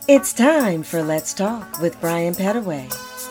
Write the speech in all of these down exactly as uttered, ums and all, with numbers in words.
It's time for Let's Talk with Brian Pettaway.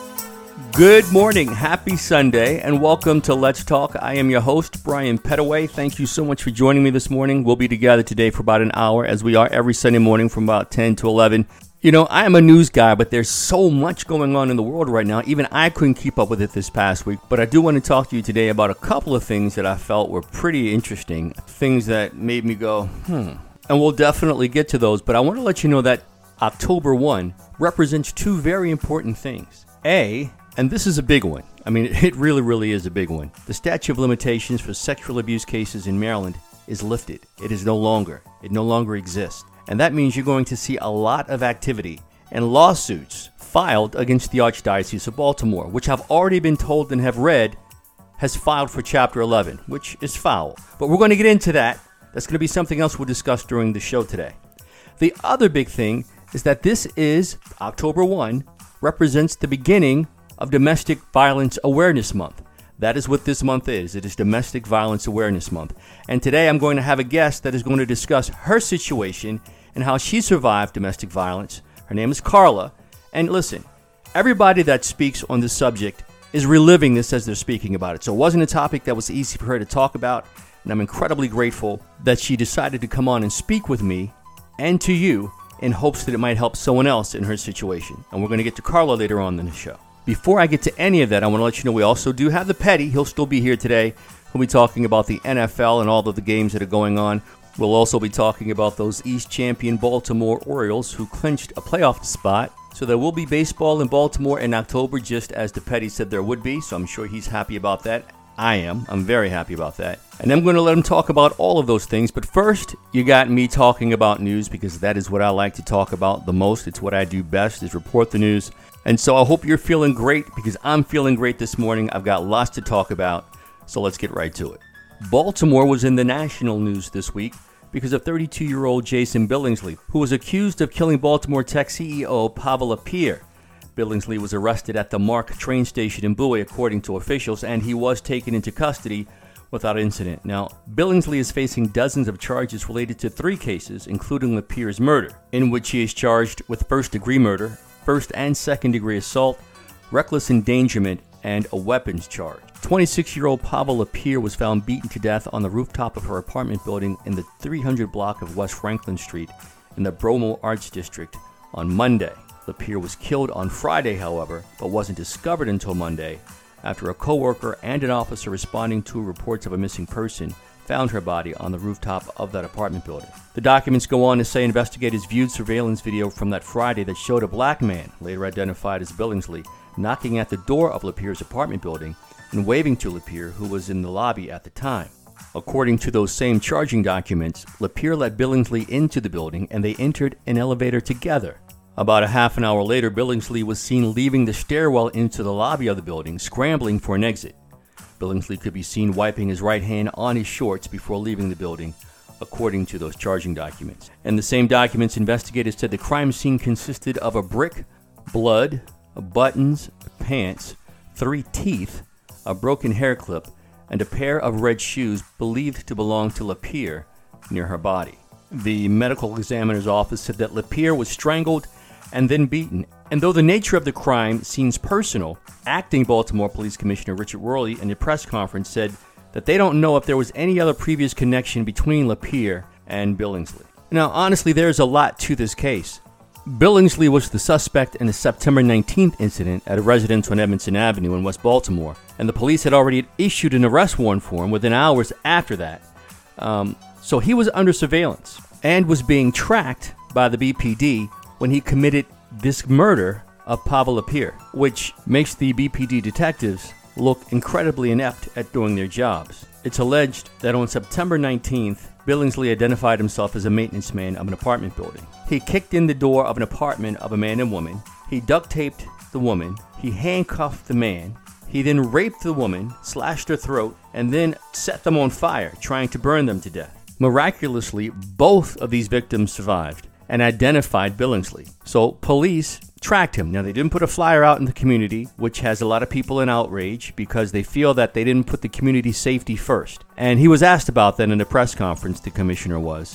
Good morning, happy Sunday, and welcome to Let's Talk. I am your host, Brian Pettaway. Thank you so much for joining me this morning. We'll be together today for about an hour, as we are every Sunday morning from about ten to eleven. You know, I am a news guy, but there's so much going on in the world right now. Even I couldn't keep up with it this past week. But I do want to talk to you today about a couple of things that I felt were pretty interesting, things that made me go, hmm. And we'll definitely get to those. But I want to let you know that October first represents two very important things. A, and this is a big one. I mean, it really, really is a big one. The statute of limitations for sexual abuse cases in Maryland is lifted. It is no longer. It no longer exists. And that means you're going to see a lot of activity and lawsuits filed against the Archdiocese of Baltimore, which I've already been told and have read has filed for Chapter eleven, which is foul. But we're going to get into that. That's going to be something else we'll discuss during the show today. The other big thing is that this is, October first, represents the beginning of Domestic Violence Awareness Month. That is what this month is. It is Domestic Violence Awareness Month. And today I'm going to have a guest that is going to discuss her situation and how she survived domestic violence. Her name is Carla. And listen, everybody that speaks on this subject is reliving this as they're speaking about it. So it wasn't a topic that was easy for her to talk about. And I'm incredibly grateful that she decided to come on and speak with me and to you in hopes that it might help someone else in her situation. And we're going to get to Carla later on in the show. Before I get to any of that, I want to let you know we also do have the Petty. He'll still be here today. We'll be talking about the N F L and all of the games that are going on. We'll also be talking about those East champion Baltimore Orioles who clinched a playoff spot. So there will be baseball in Baltimore in October, just as the Petty said there would be. So I'm sure he's happy about that. I am. I'm very happy about that. And I'm going to let him talk about all of those things. But first, you got me talking about news because that is what I like to talk about the most. It's what I do best, is report the news. And so I hope you're feeling great because I'm feeling great this morning. I've got lots to talk about. So let's get right to it. Baltimore was in the national news this week because of thirty-two-year-old Jason Billingsley, who was accused of killing Baltimore Tech C E O Pavel Lapierre. Billingsley was arrested at the Mark train station in Bowie, according to officials, and he was taken into custody without incident. Now, Billingsley is facing dozens of charges related to three cases, including Lapierre's murder, in which he is charged with first-degree murder, first and second-degree assault, reckless endangerment, and a weapons charge. twenty-six-year-old Pavel Lapierre was found beaten to death on the rooftop of her apartment building in the three hundred block of West Franklin Street in the Bromo Arts District on Monday. Lapierre was killed on Friday, however, but wasn't discovered until Monday after a co-worker and an officer responding to reports of a missing person found her body on the rooftop of that apartment building. The documents go on to say investigators viewed surveillance video from that Friday that showed a black man, later identified as Billingsley, knocking at the door of Lapierre's apartment building and waving to Lapierre, who was in the lobby at the time. According to those same charging documents, Lapierre let Billingsley into the building and they entered an elevator together. About a half an hour later, Billingsley was seen leaving the stairwell into the lobby of the building, scrambling for an exit. Billingsley could be seen wiping his right hand on his shorts before leaving the building, according to those charging documents. In the same documents, investigators said the crime scene consisted of a brick, blood, buttons, pants, three teeth, a broken hair clip, and a pair of red shoes believed to belong to Lapierre near her body. The medical examiner's office said that Lapierre was strangled and then beaten. And though the nature of the crime seems personal, acting Baltimore Police Commissioner Richard Worley in a press conference said that they don't know if there was any other previous connection between Lapierre and Billingsley. Now, honestly, there's a lot to this case. Billingsley was the suspect in the September nineteenth incident at a residence on Edmondson Avenue in West Baltimore, and the police had already issued an arrest warrant for him within hours after that. Um, so he was under surveillance and was being tracked by the B P D when he committed this murder of Pavel Lapierre, which makes the B P D detectives look incredibly inept at doing their jobs. It's alleged that on September nineteenth, Billingsley identified himself as a maintenance man of an apartment building. He kicked in the door of an apartment of a man and woman. He duct taped the woman. He handcuffed the man. He then raped the woman, slashed her throat, and then set them on fire, trying to burn them to death. Miraculously, both of these victims survived and identified Billingsley. So police tracked him. Now, they didn't put a flyer out in the community, which has a lot of people in outrage because they feel that they didn't put the community safety first. And he was asked about that in a press conference, the commissioner was.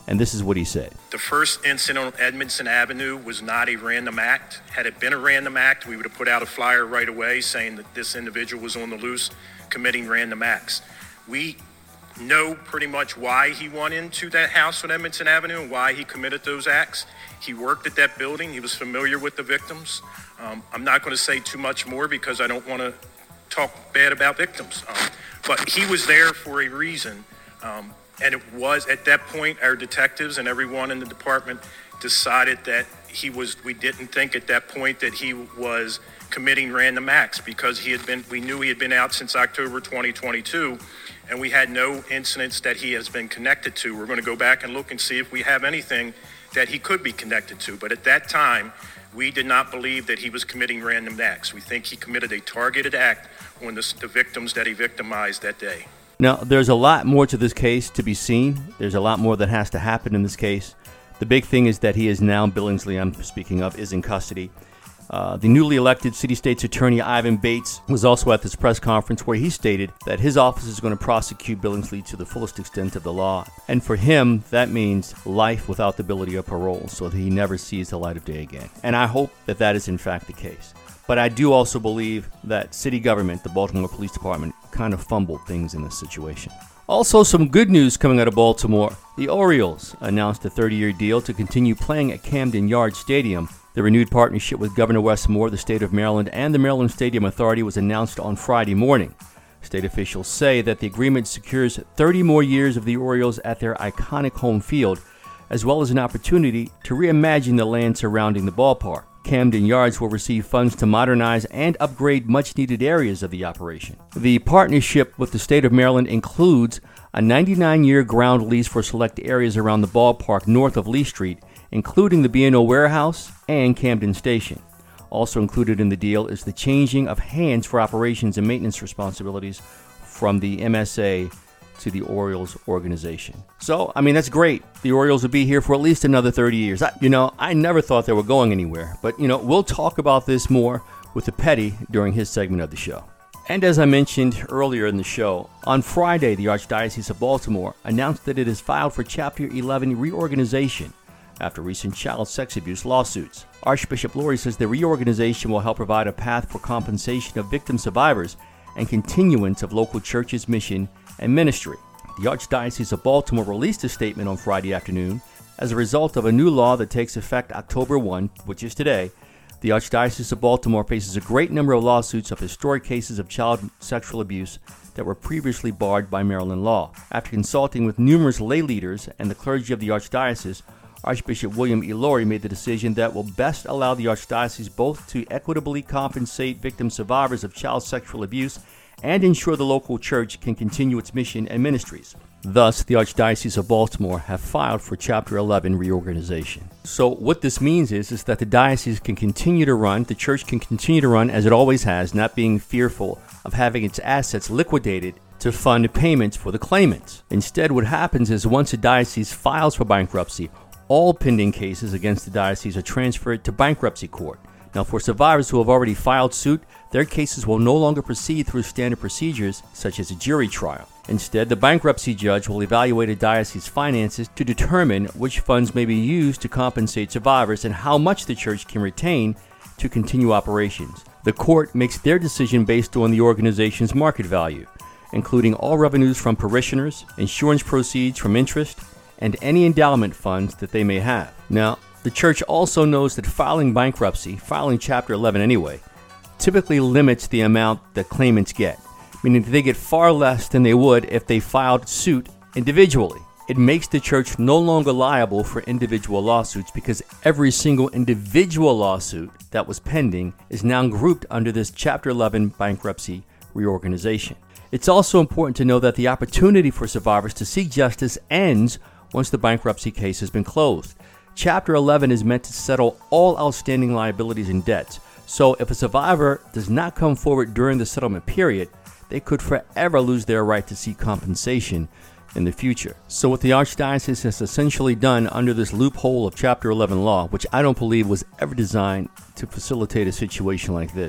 And this is what he said. The first incident on Edmondson Avenue was not a random act. Had it been a random act, we would have put out a flyer right away saying that this individual was on the loose committing random acts. We know pretty much why he went into that house on Edmondson Avenue and why he committed those acts. He worked at that building. He was familiar with the victims. Um, I'm not going to say too much more because I don't want to talk bad about victims. Um, but he was there for a reason. Um, And it was, at that point, our detectives and everyone in the department decided that he was, we didn't think at that point that he was committing random acts because he had been, we knew he had been out since October twenty twenty-two, and we had no incidents that he has been connected to. We're going to go back and look and see if we have anything that he could be connected to. But at that time, we did not believe that he was committing random acts. We think he committed a targeted act on the, the victims that he victimized that day. Now, there's a lot more to this case to be seen. There's a lot more that has to happen in this case. The big thing is that he is now, Billingsley I'm speaking of, is in custody. Uh, the newly elected City State's Attorney Ivan Bates was also at this press conference where he stated that his office is going to prosecute Billingsley to the fullest extent of the law. And for him, that means life without the ability of parole so that he never sees the light of day again. And I hope that that is in fact the case. But I do also believe that city government, the Baltimore Police Department, kind of fumbled things in this situation. Also, some good news coming out of Baltimore. The Orioles announced a thirty-year deal to continue playing at Camden Yards Stadium. The renewed partnership with Governor Wes Moore, the state of Maryland, and the Maryland Stadium Authority was announced on Friday morning. State officials say that the agreement secures thirty more years of the Orioles at their iconic home field, as well as an opportunity to reimagine the land surrounding the ballpark. Camden Yards will receive funds to modernize and upgrade much-needed areas of the operation. The partnership with the state of Maryland includes a ninety-nine-year ground lease for select areas around the ballpark north of Lee Street, including the B and O warehouse and Camden Station. Also included in the deal is the changing of hands for operations and maintenance responsibilities from the M S A to the Orioles organization. So, I mean, that's great. The Orioles will be here for at least another thirty years. I, you know, I never thought they were going anywhere. But, you know, we'll talk about this more with the Petty during his segment of the show. And as I mentioned earlier in the show, on Friday, the Archdiocese of Baltimore announced that it has filed for Chapter eleven reorganization after recent child sex abuse lawsuits. Archbishop Lurie says the reorganization will help provide a path for compensation of victim survivors and continuance of local churches' mission and ministry. The Archdiocese of Baltimore released a statement on Friday afternoon. As a result of a new law that takes effect October first, which is today, the Archdiocese of Baltimore faces a great number of lawsuits of historic cases of child sexual abuse that were previously barred by Maryland law. After consulting with numerous lay leaders and the clergy of the Archdiocese, Archbishop William E. Lurie made the decision that will best allow the Archdiocese both to equitably compensate victim survivors of child sexual abuse and ensure the local church can continue its mission and ministries. Thus, the Archdiocese of Baltimore have filed for Chapter eleven reorganization. So what this means is, is that the diocese can continue to run, the church can continue to run as it always has, not being fearful of having its assets liquidated to fund payments for the claimants. Instead, what happens is once a diocese files for bankruptcy, all pending cases against the diocese are transferred to bankruptcy court. Now, for survivors who have already filed suit, their cases will no longer proceed through standard procedures such as a jury trial. Instead, the bankruptcy judge will evaluate a diocese's finances to determine which funds may be used to compensate survivors and how much the church can retain to continue operations. The court makes their decision based on the organization's market value, including all revenues from parishioners, insurance proceeds from interest, and any endowment funds that they may have. Now, the church also knows that filing bankruptcy, filing Chapter eleven anyway, typically limits the amount that claimants get, meaning that they get far less than they would if they filed suit individually. It makes the church no longer liable for individual lawsuits because every single individual lawsuit that was pending is now grouped under this Chapter eleven bankruptcy reorganization. It's also important to know that the opportunity for survivors to seek justice ends once the bankruptcy case has been closed. Chapter eleven is meant to settle all outstanding liabilities and debts. So if a survivor does not come forward during the settlement period, they could forever lose their right to seek compensation in the future. So what the Archdiocese has essentially done under this loophole of Chapter eleven law, which I don't believe was ever designed to facilitate a situation like this,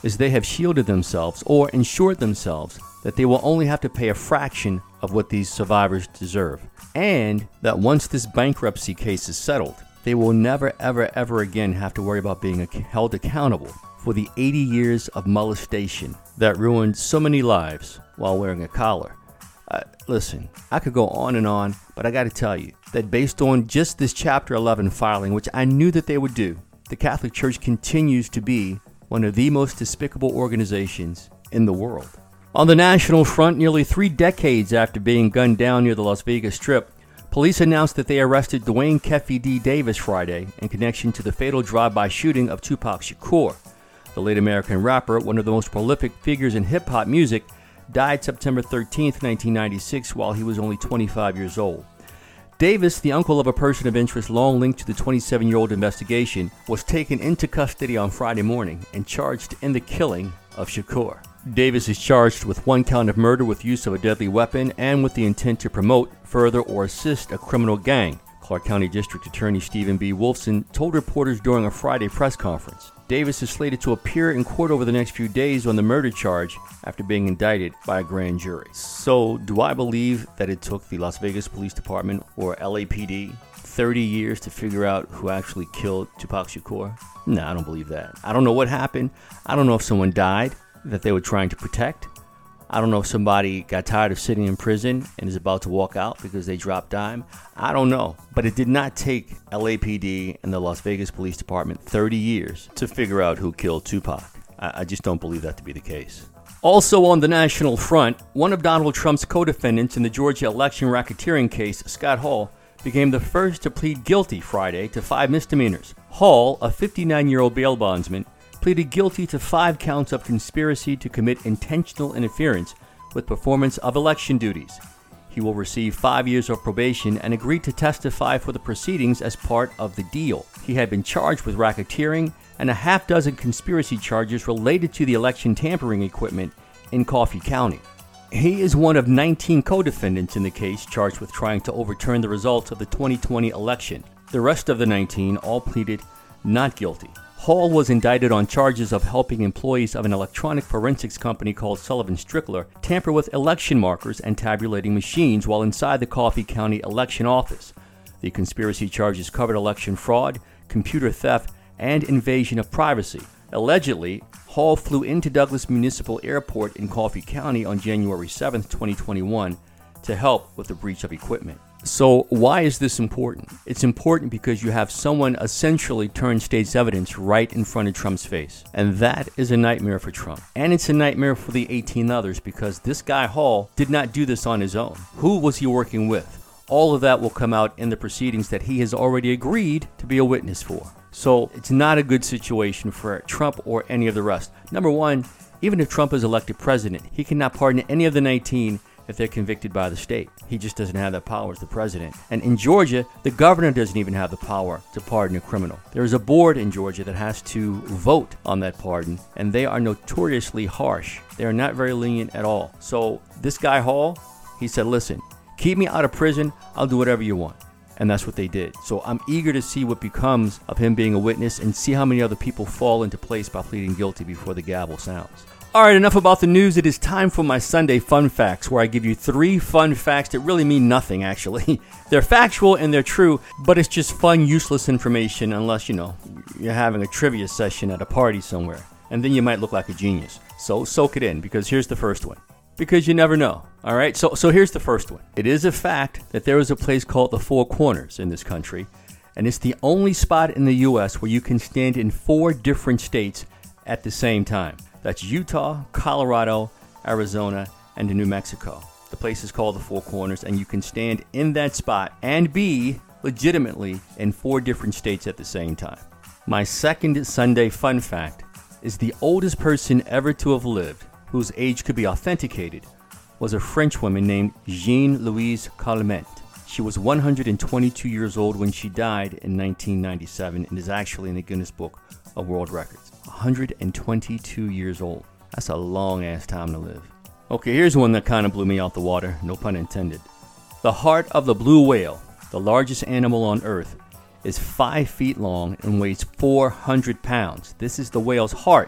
is they have shielded themselves or ensured themselves that they will only have to pay a fraction of what these survivors deserve, and that once this bankruptcy case is settled, they will never, ever, ever again have to worry about being held accountable for the eighty years of molestation that ruined so many lives while wearing a collar. Uh, listen, I could go on and on, but I got to tell you that based on just this Chapter eleven filing, which I knew that they would do, the Catholic Church continues to be one of the most despicable organizations in the world. On the national front, nearly three decades after being gunned down near the Las Vegas Strip, police announced that they arrested Dwayne Keffe D. Davis Friday in connection to the fatal drive-by shooting of Tupac Shakur. The late American rapper, one of the most prolific figures in hip-hop music, died September thirteenth, nineteen ninety-six, while he was only twenty-five years old. Davis, the uncle of a person of interest long linked to the twenty-seven-year-old investigation, was taken into custody on Friday morning and charged in the killing of Shakur. Davis is charged with one count of murder with use of a deadly weapon and with the intent to promote, further, or assist a criminal gang, Clark County District Attorney Stephen B. Wolfson told reporters during a Friday press conference. Davis is slated to appear in court over the next few days on the murder charge after being indicted by a grand jury. So, do I believe that it took the Las Vegas Police Department, or L A P D, thirty years to figure out who actually killed Tupac Shakur? No, I don't believe that. I don't know what happened. I don't know if someone died that they were trying to protect. I don't know if somebody got tired of sitting in prison and is about to walk out because they dropped dime. I don't know. But it did not take L A P D and the Las Vegas Police Department thirty years to figure out who killed Tupac. I, I just don't believe that to be the case. Also on the national front, one of Donald Trump's co-defendants in the Georgia election racketeering case, Scott Hall, became the first to plead guilty Friday to five misdemeanors. Hall, a fifty-nine-year-old bail bondsman, pleaded guilty to five counts of conspiracy to commit intentional interference with performance of election duties. He will receive five years of probation and agreed to testify for the proceedings as part of the deal. He had been charged with racketeering and a half dozen conspiracy charges related to the election tampering equipment in Coffee County. He is one of nineteen co-defendants in the case charged with trying to overturn the results of the twenty twenty election. The rest of the nineteen all pleaded not guilty. Hall was indicted on charges of helping employees of an electronic forensics company called Sullivan Strickler tamper with election markers and tabulating machines while inside the Coffee County election office. The conspiracy charges covered election fraud, computer theft, and invasion of privacy. Allegedly, Hall flew into Douglas Municipal Airport in Coffee County on January seventh, twenty twenty-one to help with the breach of equipment. So why is this important? It's important because you have someone essentially turn state's evidence right in front of Trump's face. And that is a nightmare for Trump. And it's a nightmare for the eighteen others because this guy Hall did not do this on his own. Who was he working with? All of that will come out in the proceedings that he has already agreed to be a witness for. So it's not a good situation for Trump or any of the rest. Number one, even if Trump is elected president, he cannot pardon any of the nineteen if they're convicted by the state. He just doesn't have that power as the president. And in Georgia, the governor doesn't even have the power to pardon a criminal. There is a board in Georgia that has to vote on that pardon, and they are notoriously harsh. They are not very lenient at all. So this guy Hall, he said, listen, keep me out of prison, I'll do whatever you want. And that's what they did. So I'm eager to see what becomes of him being a witness and see how many other people fall into place by pleading guilty before the gavel sounds. All right, enough about the news. It is time for my Sunday fun facts, where I give you three fun facts that really mean nothing, actually. They're factual and they're true, but it's just fun, useless information unless, you know, you're having a trivia session at a party somewhere. And then you might look like a genius. So soak it in, because here's the first one. Because you never know. All right, so so here's the first one. It is a fact that there is a place called the Four Corners in this country, and it's the only spot in the U S where you can stand in four different states at the same time. That's Utah, Colorado, Arizona, and New Mexico. The place is called the Four Corners, and you can stand in that spot and be legitimately in four different states at the same time. My second Sunday fun fact is the oldest person ever to have lived, whose age could be authenticated, was a French woman named Jean-Louise Calment. She was one hundred twenty-two years old when she died in nineteen ninety-seven and is actually in the Guinness Book of World Records. one hundred twenty-two years old. That's a long-ass time to live. Okay, here's one that kind of blew me out the water, no pun intended. The heart of the blue whale, the largest animal on Earth, is five feet long and weighs four hundred pounds. This is the whale's heart.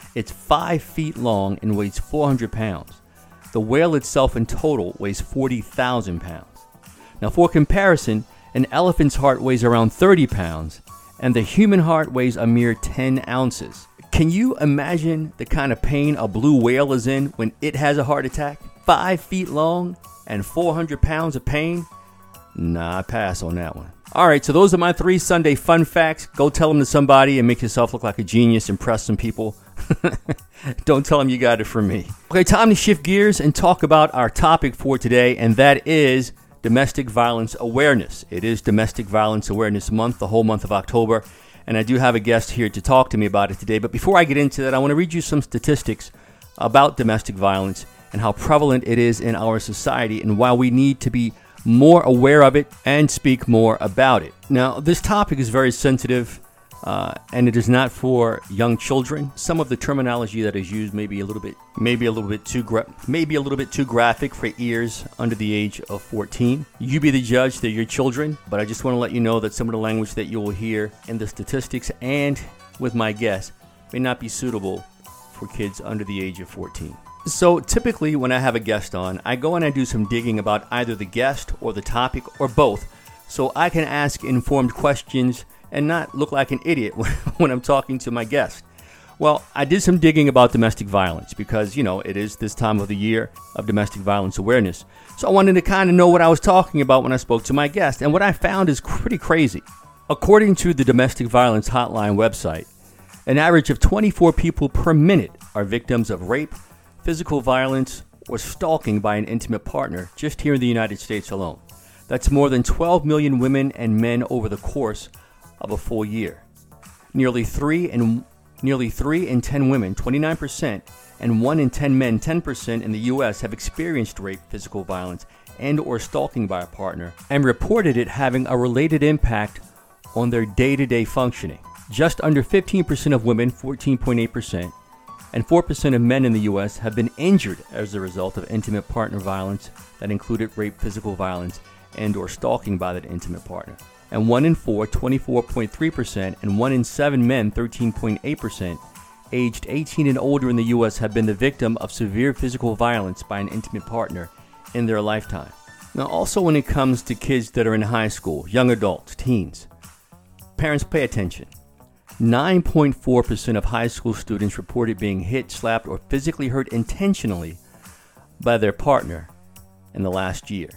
It's five feet long and weighs four hundred pounds. The whale itself in total weighs forty thousand pounds. Now, for comparison, an elephant's heart weighs around thirty pounds, and the human heart weighs a mere ten ounces. Can you imagine the kind of pain a blue whale is in when it has a heart attack? Five feet long and four hundred pounds of pain? Nah, I pass on that one. All right, so those are my three Sunday fun facts. Go tell them to somebody and make yourself look like a genius. Impress some people. Don't tell them you got it from me. Okay, time to shift gears and talk about our topic for today, and that is domestic violence awareness. It is Domestic Violence Awareness Month, the whole month of October, and I do have a guest here to talk to me about it today. But before I get into that, I want to read you some statistics about domestic violence and how prevalent it is in our society and why we need to be more aware of it and speak more about it. Now, this topic is very sensitive, uh, and it is not for young children. Some of the terminology that is used may be a little bit, maybe a little bit too, gra- maybe a little bit too graphic for ears under the age of fourteen. You be the judge; they're your children. But I just want to let you know that some of the language that you will hear in the statistics and with my guests may not be suitable for kids under the age of fourteen. So typically when I have a guest on, I go and I do some digging about either the guest or the topic or both, so I can ask informed questions and not look like an idiot when I'm talking to my guest. Well, I did some digging about domestic violence because, you know, it is this time of the year of domestic violence awareness. So I wanted to kind of know what I was talking about when I spoke to my guest, and what I found is pretty crazy. According to the Domestic Violence Hotline website, an average of twenty-four people per minute are victims of rape, physical violence, or stalking by an intimate partner just here in the United States alone. That's more than twelve million women and men over the course of a full year. Nearly three and nearly three in ten women, twenty-nine percent, and one in ten men, ten percent in the U S have experienced rape, physical violence, and or stalking by a partner, and reported it having a related impact on their day-to-day functioning. Just under fifteen percent of women, fourteen point eight percent, and four percent of men in the U S have been injured as a result of intimate partner violence that included rape, physical violence, and or stalking by that intimate partner. And one in four, twenty-four point three percent, and one in seven men, thirteen point eight percent, aged eighteen and older in the U S have been the victim of severe physical violence by an intimate partner in their lifetime. Now, also when it comes to kids that are in high school, young adults, teens, parents pay attention. nine point four percent of high school students reported being hit, slapped, or physically hurt intentionally by their partner in the last year.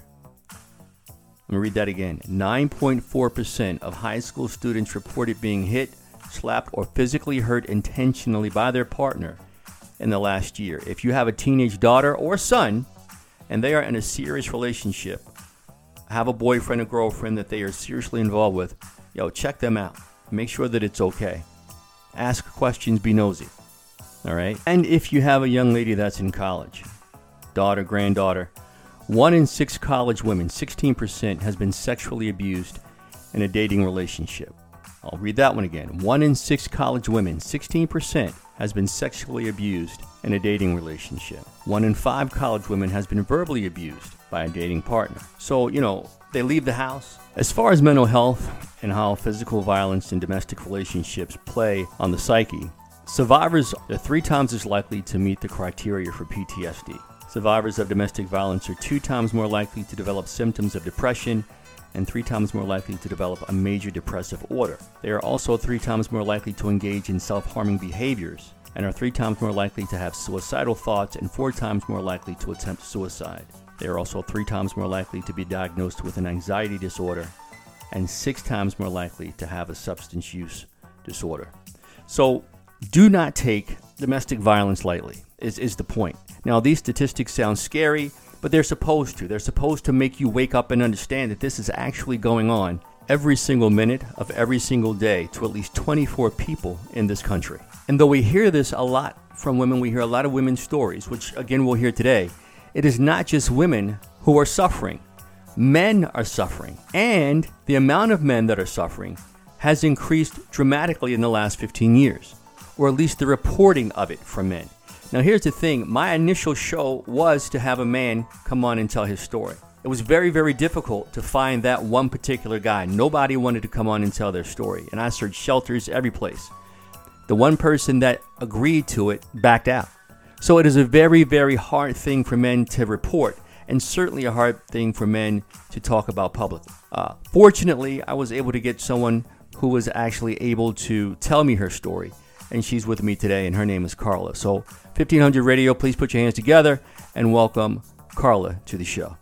Let me read that again. nine point four percent of high school students reported being hit, slapped, or physically hurt intentionally by their partner in the last year. If you have a teenage daughter or son and they are in a serious relationship, have a boyfriend or girlfriend that they are seriously involved with, yo, check them out. Make sure that it's okay. Ask questions, be nosy. All right? And if you have a young lady that's in college, daughter, granddaughter, one in six college women, sixteen percent, has been sexually abused in a dating relationship. I'll read that one again. One in six college women, sixteen percent, has been sexually abused in a dating relationship. One in five college women has been verbally abused by a dating partner. So, you know, they leave the house. As far as mental health and how physical violence and domestic relationships play on the psyche, survivors are three times as likely to meet the criteria for P T S D. Survivors of domestic violence are two times more likely to develop symptoms of depression and three times more likely to develop a major depressive order. They are also three times more likely to engage in self-harming behaviors and are three times more likely to have suicidal thoughts and four times more likely to attempt suicide. They are also three times more likely to be diagnosed with an anxiety disorder and six times more likely to have a substance use disorder. So do not take domestic violence lightly, is, is the point. Now, these statistics sound scary, but they're supposed to. They're supposed to make you wake up and understand that this is actually going on every single minute of every single day to at least twenty-four people in this country. And though we hear this a lot from women, we hear a lot of women's stories, which again we'll hear today, it is not just women who are suffering. Men are suffering. And the amount of men that are suffering has increased dramatically in the last fifteen years, or at least the reporting of it from men. Now, here's the thing. My initial show was to have a man come on and tell his story. It was very, very difficult to find that one particular guy. Nobody wanted to come on and tell their story. And I searched shelters every place. the one person that agreed to it backed out. So it is a very, very hard thing for men to report, and certainly a hard thing for men to talk about publicly. Uh, fortunately, I was able to get someone who was actually able to tell me her story, and she's with me today, and her name is Carla. So fifteen hundred Radio, please put your hands together and welcome Carla to the show.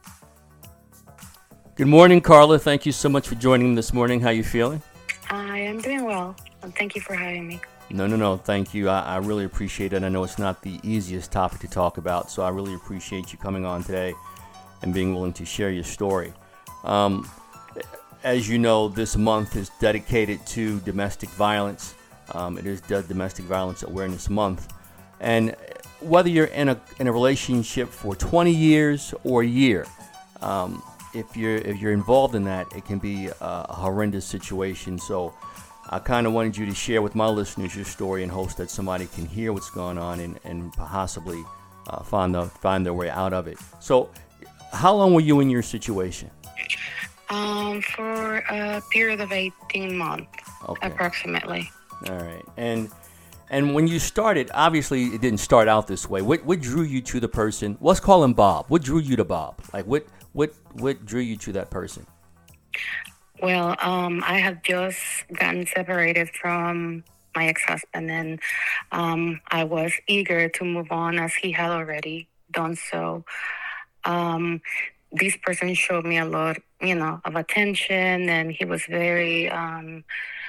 Good morning, Carla. Thank you so much for joining me this morning. How are you feeling? I am doing well, and thank you for having me. No, no, no. Thank you. I, I really appreciate it. I know it's not the easiest topic to talk about, so I really appreciate you coming on today and being willing to share your story. Um, as you know, this month is dedicated to domestic violence. Um, it is the Domestic Violence Awareness Month. And whether you're in a in a relationship for twenty years or a year, um, if you're if you're involved in that, it can be a, a horrendous situation. So I kind of wanted you to share with my listeners your story in hopes that somebody can hear what's going on and, and possibly uh, find the, find their way out of it. So how long were you in your situation? Um, for a period of eighteen months, okay. Approximately. All right. And and when you started, obviously it didn't start out this way. What what drew you to the person? Let's call him Bob. What drew you to Bob? Like what what what drew you to that person? Well, um, I had just gotten separated from my ex-husband, and um, I was eager to move on as he had already done so. Um, this person showed me a lot, you know, of attention, and he was very um,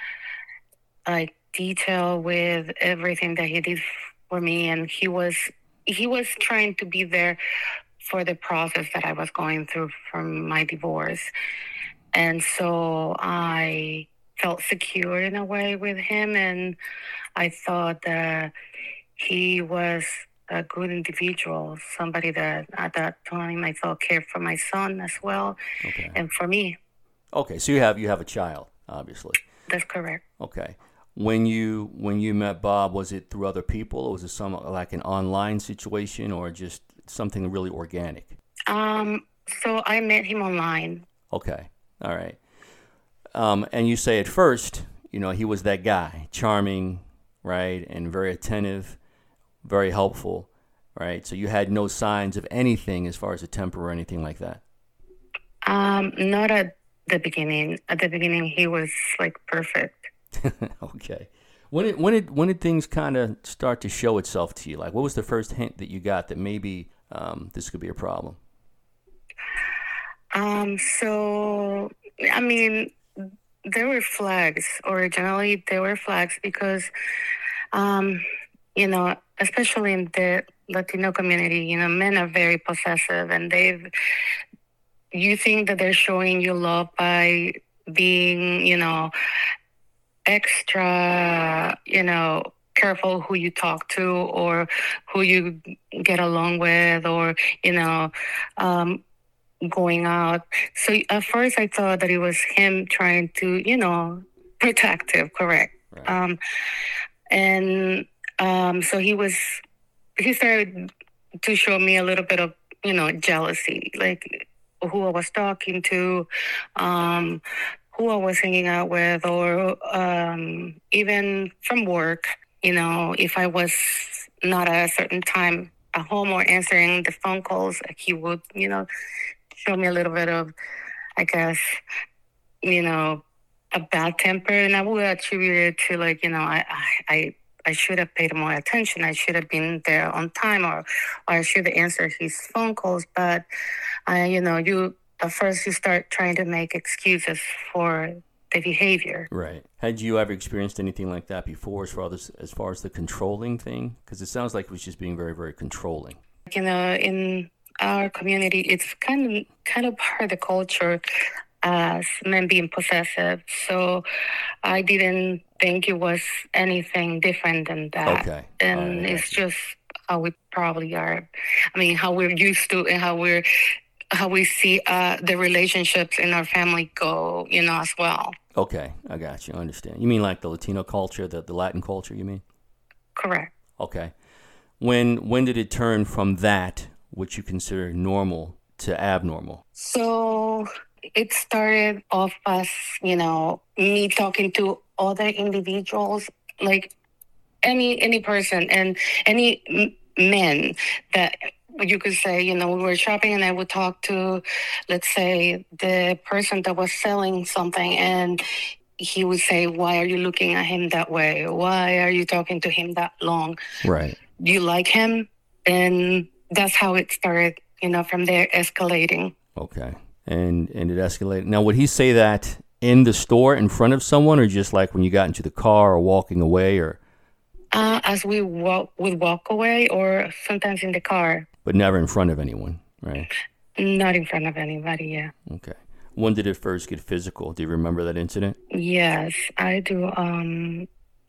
like detailed with everything that he did for me, and he was he was trying to be there for the process that I was going through from my divorce. And so I felt secure in a way with him, and I thought that he was a good individual, somebody that at that time I felt cared for my son as well, okay. And for me. Okay, so you have you have a child, obviously. That's correct. Okay. When you when you met Bob, was it through other people, or was it some like an online situation, or just something really organic? Um. So I met him online. Okay. All right. Um, and you say at first, you know, he was that guy, charming, right, and very attentive, very helpful, right? So you had no signs of anything as far as a temper or anything like that? Um, not at the beginning. At the beginning, he was, like, perfect. Okay. When did, when did, when did things kind of start to show itself to you? Like, what was the first hint that you got that maybe um, this could be a problem? Um, so, I mean, there were flags. Originally, there were flags because, um, you know, especially in the Latino community, you know, men are very possessive, and they've, you think that they're showing you love by being, you know, extra, you know, careful who you talk to or who you get along with, or, you know, um, going out. So at first I thought that it was him trying to, you know, protective, correct. Right. Um, and um, so he was, he started to show me a little bit of, you know, jealousy, like who I was talking to, um, who I was hanging out with, or um, even from work, you know, if I was not at a certain time at home or answering the phone calls, he would, you know, show me a little bit of, I guess, you know, a bad temper, and I would attribute it to, like, you know, I, I, I should have paid more attention. I should have been there on time, or, or I should have answered his phone calls. But, I, you know, you at first you start trying to make excuses for the behavior. Right. Had you ever experienced anything like that before, as far as as far as the controlling thing? Because it sounds like it was just being very, very controlling. You know, in our community, it's kind of kind of part of the culture as men being possessive. So I didn't think it was anything different than that. Okay. And right, it's just how we probably are. I mean, how we're used to and how we're how we see uh, the relationships in our family go, you know, as well. Okay, I got you. I understand. You mean like the Latino culture, the, the Latin culture, you mean? Correct. Okay. When when did it turn from that, which you consider normal, to abnormal? So it started off as, you know, me talking to other individuals. Like, any any person and any m- men that you could say, you know, we were shopping and I would talk to, let's say, the person that was selling something, and he would say, why are you looking at him that way? Why are you talking to him that long? Right. Do you like him? And that's how it started, you know, from there escalating. Okay. And and it escalated. Now, would he say that in the store in front of someone, or just like when you got into the car or walking away, or? Uh, as we walk, would walk away, or sometimes in the car. But never in front of anyone, right? Not in front of anybody, yeah. Okay. When did it first get physical? Do you remember that incident? Yes, I do. Um,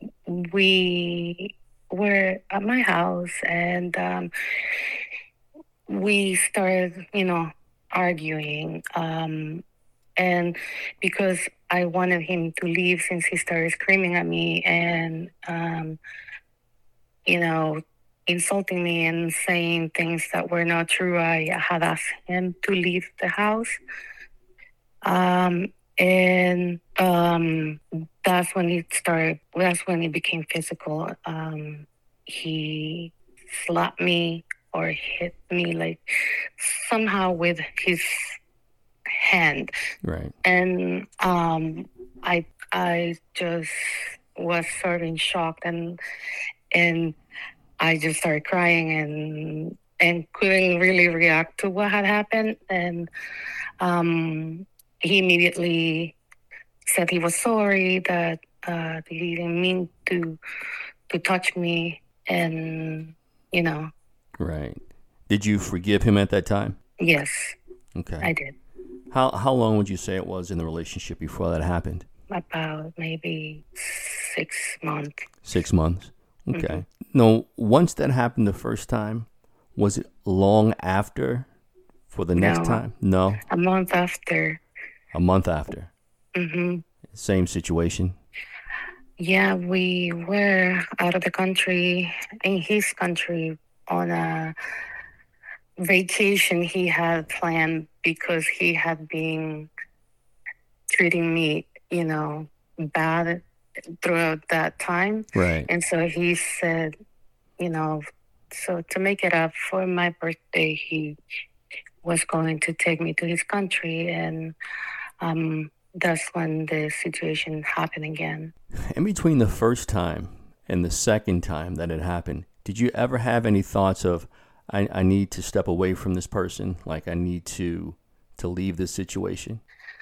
we were at my house, and um, we started, you know, arguing. Um, and because I wanted him to leave since he started screaming at me and, um, you know, insulting me and saying things that were not true, I had asked him to leave the house. Um, and um, that's when it started, that's when it became physical. Um, he slapped me or hit me, like, somehow with his hand. Right. And um, I I just was sort of in shock, and and I just started crying and and couldn't really react to what had happened. And um, he immediately said he was sorry, that uh, he didn't mean to to touch me, and you know. Right. Did you forgive him at that time? Yes. Okay. I did. How how long would you say it was in the relationship before that happened? About maybe six months. Six months? Okay. Mm-hmm. No, once that happened the first time, was it long after for the next No. time? No? A month after. A month after? Mm-hmm. Same situation? Yeah, we were out of the country, in his country, on a vacation he had planned, because he had been treating me, you know, bad throughout that time. Right. And so he said, you know, so to make it up for my birthday, he was going to take me to his country. And um, that's when the situation happened again. In between the first time and the second time that it happened, did you ever have any thoughts of, I, I need to step away from this person, like I need to to leave this situation?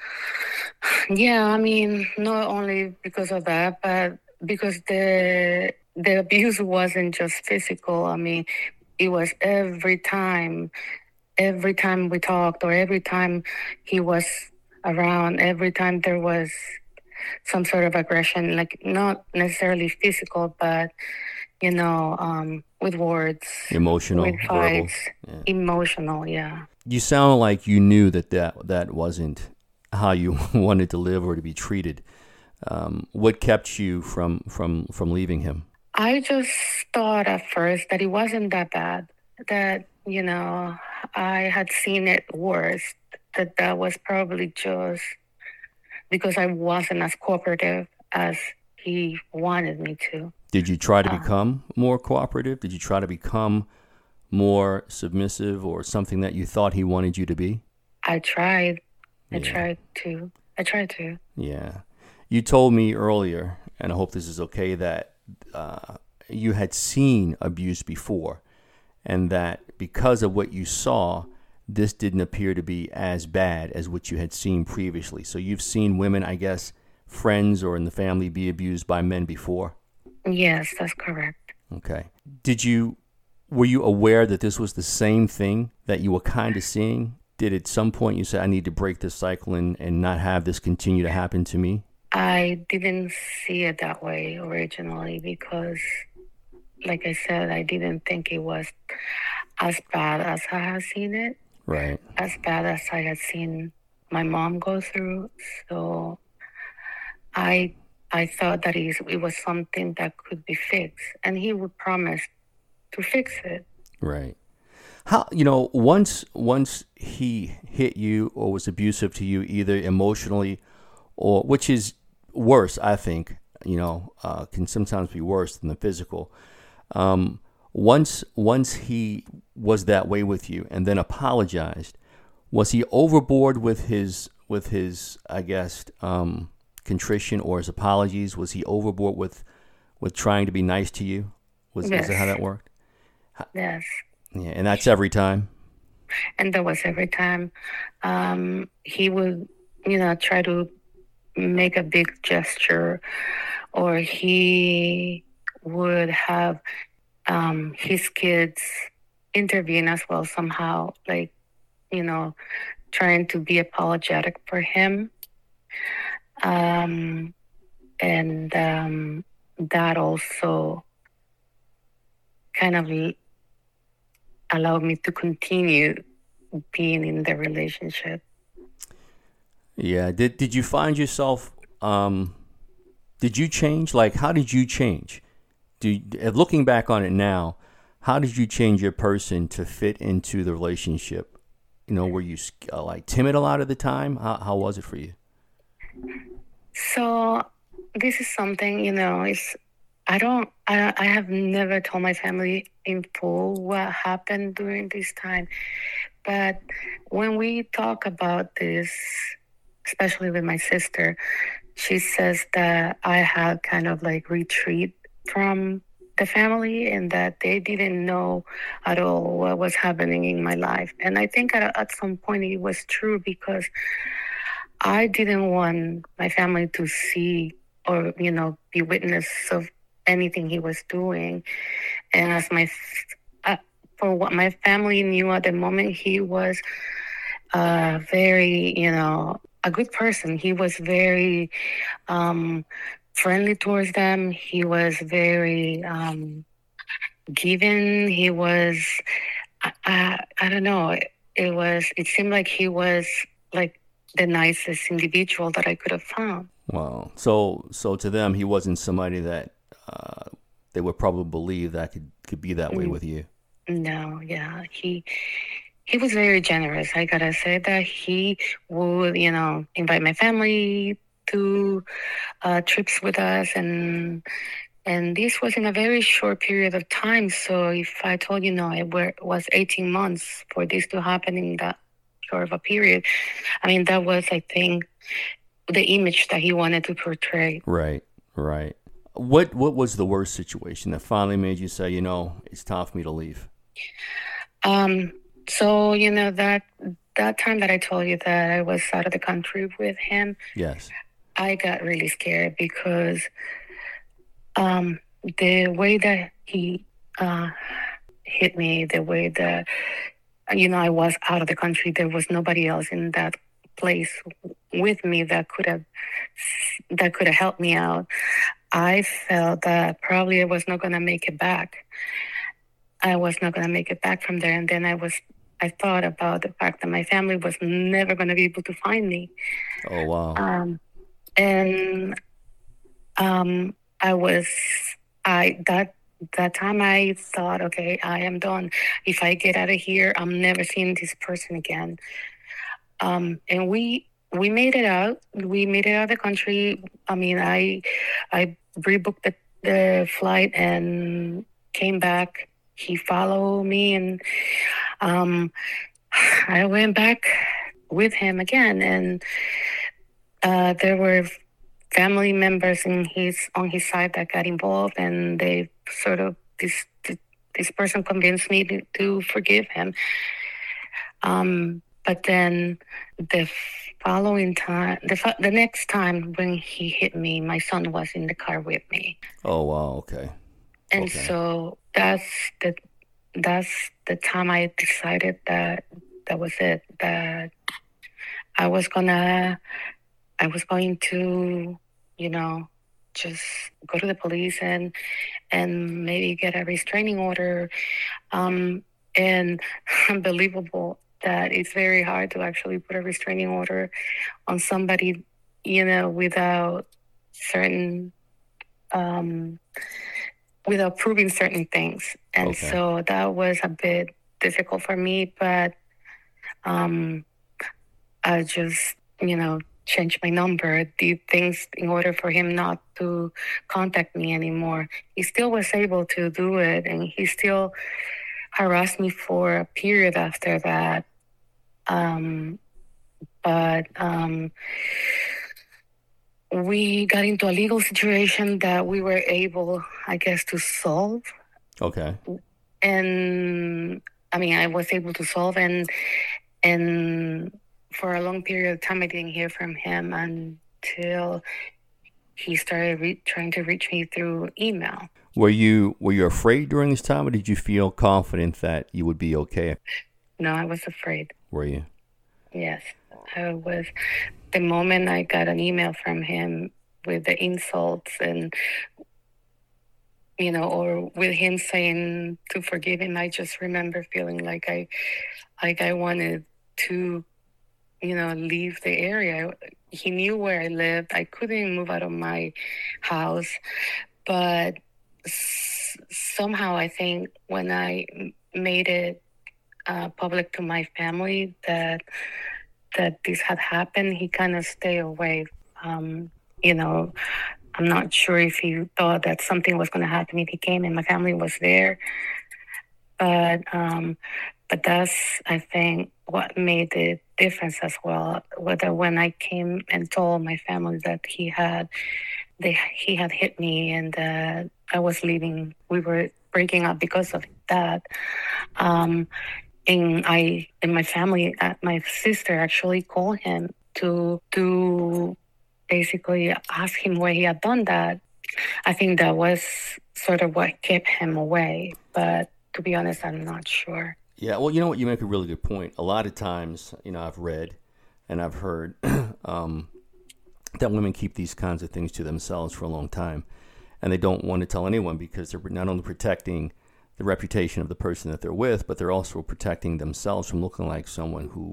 Yeah, I mean, not only because of that, but because the the abuse wasn't just physical. I mean, it was every time, every time we talked, or every time he was around, every time there was some sort of aggression, like not necessarily physical, but, you know, um, with words. Emotional, with verbal. fights. Yeah. Emotional, yeah. You sound like you knew that that, that wasn't how you wanted to live or to be treated. Um, what kept you from, from, from leaving him? I just thought at first that it wasn't that bad, that, you know, I had seen it worse, that that was probably just because I wasn't as cooperative as he wanted me to. Did you try to Um, become more cooperative? Did you try to become more submissive, or something that you thought he wanted you to be? I tried. I Yeah. tried to. I tried to. Yeah. You told me earlier, and I hope this is okay, that uh, you had seen abuse before, and that because of what you saw, this didn't appear to be as bad as what you had seen previously. So you've seen women, I guess, friends or in the family, be abused by men before? Yes, that's correct. Okay. Did you, were you aware that this was the same thing that you were kind of seeing? Did at some point you say, I need to break this cycle and, and not have this continue to happen to me? I didn't see it that way originally because, like I said, I didn't think it was as bad as I had seen it, Right. as bad as I had seen my mom go through. So I I thought that it it was something that could be fixed, and he would promise to fix it. Right. How, you know, once once he hit you or was abusive to you, either emotionally or, which is worse, I think, you know, uh, can sometimes be worse than the physical. Um, once once he was that way with you and then apologized, was he overboard with his with his I guess um, contrition or his apologies? Was he overboard with with trying to be nice to you? Was, Yes. was that how that worked? Yes. Yeah, and that's every time. And that was every time. Um, he would, you know, try to make a big gesture, or he would have um, his kids intervene as well somehow, like, you know, trying to be apologetic for him. Um, and um, that also kind of allowed me to continue being in the relationship. Yeah. Did Did you find yourself? Um, did you change? Like, how did you change? Do you, looking back on it now, how did you change your person to fit into the relationship? You know, were you uh, like timid a lot of the time? How How was it for you? So this is something, you know, it's I don't I I have never told my family in full what happened during this time. But when we talk about this, especially with my sister, she says that I had kind of like retreat from the family and that they didn't know at all what was happening in my life. And I think at, at some point it was true, because I didn't want my family to see or, you know, be witness of anything he was doing. And as my, uh, for what my family knew at the moment, he was uh, very, you know, a good person. He was very um, friendly towards them. He was very um, giving. He was, I, I, I don't know. It, it was, it seemed like he was like the nicest individual that I could have found. Wow. So so to them, he wasn't somebody that uh, they would probably believe that could could be that way with you. No, yeah, he he was very generous. I gotta say that he would, you know, invite my family to uh, trips with us, and and this was in a very short period of time. So if I told you, no, it were, was eighteen months for this to happen in that short of a period, I mean, that was, I think, the image that he wanted to portray. Right, right. What what was the worst situation that finally made you say, you know, it's time for me to leave? Um. So, you know, that that time that I told you that I was out of the country with him, Yes. I got really scared because um, the way that he uh, hit me, the way that, you know, I was out of the country, there was nobody else in that place with me that could have that could have helped me out. I felt that probably I was not going to make it back. I was not going to make it back from there. And then I was, I thought about the fact that my family was never going to be able to find me. Oh, wow. Um, and um, I was, I, that, that time I thought, okay, I am done. If I get out of here, I'm never seeing this person again. Um, and we, we made it out. We made it out of the country. I mean, I, I rebooked the, the flight and came back. He followed me, and um, I went back with him again. And uh, there were family members in his on his side that got involved, and they sort of this this person convinced me to, to forgive him. Um, but then the following time, the the next time when he hit me, my son was in the car with me. Oh, wow. Okay. And Okay. so that's the that's the time I decided that that was it. That I was gonna I was going to, you know, just go to the police and and maybe get a restraining order. Um, and unbelievable that it's very hard to actually put a restraining order on somebody, you know, without certain um without proving certain things. And Okay. so that was a bit difficult for me, but um, I just, you know, changed my number, did things in order for him not to contact me anymore. He still was able to do it, and he still harassed me for a period after that. Um, but um, we got into a legal situation that we were able, I guess, to solve. Okay. And I mean, I was able to solve, and and for a long period of time, I didn't hear from him until he started re- trying to reach me through email. Were you were you afraid during this time, or did you feel confident that you would be okay? No, I was afraid. Were you? Yes, I was. The moment I got an email from him with the insults and, you know, or with him saying to forgive him, I just remember feeling like I, like I wanted to, you know, leave the area. He knew where I lived. I couldn't move out of my house, but s- somehow I think when I m- made it uh, public to my family that that this had happened, he kind of stayed away. Um, you know, I'm not sure if he thought that something was going to happen if he came and my family was there. But um, but that's, I think, what made the difference as well. Whether when I came and told my family that he had they he had hit me and that I was leaving, we were breaking up because of that. Um, and I and my family, uh, my sister actually called him to to basically ask him why he had done that. I think that was sort of what kept him away. But to be honest, I'm not sure. Yeah, well, you know what? You make a really good point. A lot of times, you know, I've read and I've heard um, that women keep these kinds of things to themselves for a long time, and they don't want to tell anyone because they're not only protecting the reputation of the person that they're with, but they're also protecting themselves from looking like someone who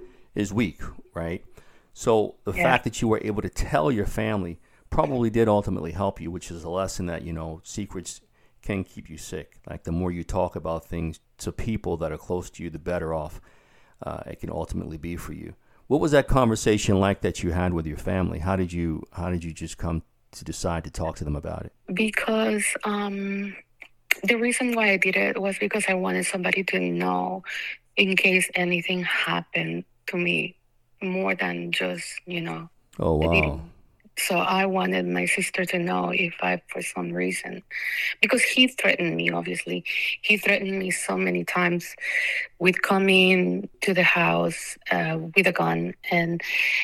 is weak, right? So the Yeah. fact that you were able to tell your family probably did ultimately help you, which is a lesson that, you know, secrets can keep you sick. Like the more you talk about things to people that are close to you, the better off uh, it can ultimately be for you. What was that conversation like that you had with your family? How did you how did you just come to decide to talk to them about it? Because um, the reason why I did it was because I wanted somebody to know in case anything happened to me, more than just, you know, Oh, the wow. video. So I wanted my sister to know if I, for some reason, because he threatened me, obviously. He threatened me so many times with coming to the house uh, with a gun. And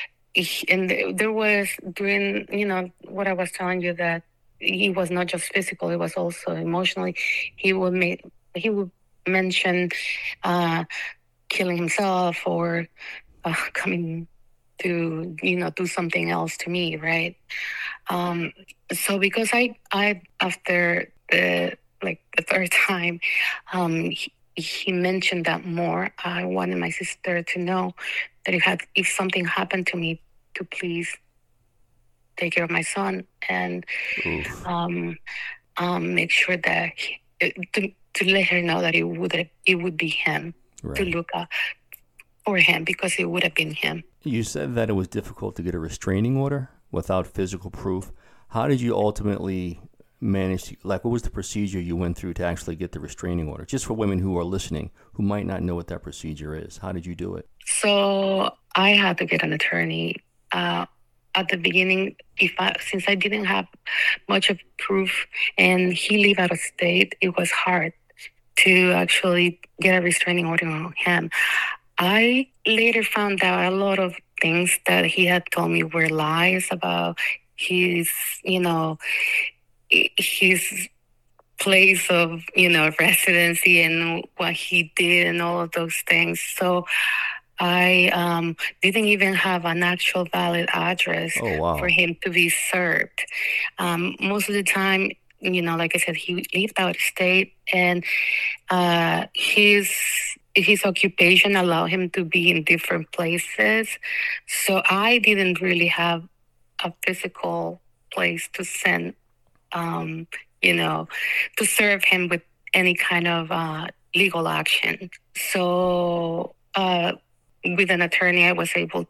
he, and there was, during, you know, what I was telling you, that he was not just physical, it was also emotionally. He would make, he would mention uh, killing himself or uh, coming to, you know, do something else to me, right? Um, so because I, I after the like the third time, um, he, he mentioned that more. I wanted my sister to know that if had if something happened to me, to please take care of my son and Oof. um, um, make sure that he, to to let her know that it would it would be him, to Right. look up for him, because it would have been him. You said that it was difficult to get a restraining order without physical proof. How did you ultimately manage to, like, what was the procedure you went through to actually get the restraining order? Just for women who are listening, who might not know what that procedure is. How did you do it? So I had to get an attorney. Uh, at the beginning, if I, since I didn't have much of proof and he lived out of state, it was hard to actually get a restraining order on him. I later found out a lot of things that he had told me were lies about his, you know, his place of, you know, residency and what he did and all of those things. So I um, didn't even have an actual valid address Oh, wow. for him to be served. Um, most of the time, you know, like I said, he lived out of state, and uh, his his occupation allowed him to be in different places. So I didn't really have a physical place to send, um, you know, to serve him with any kind of uh, legal action. So uh, with an attorney, I was able to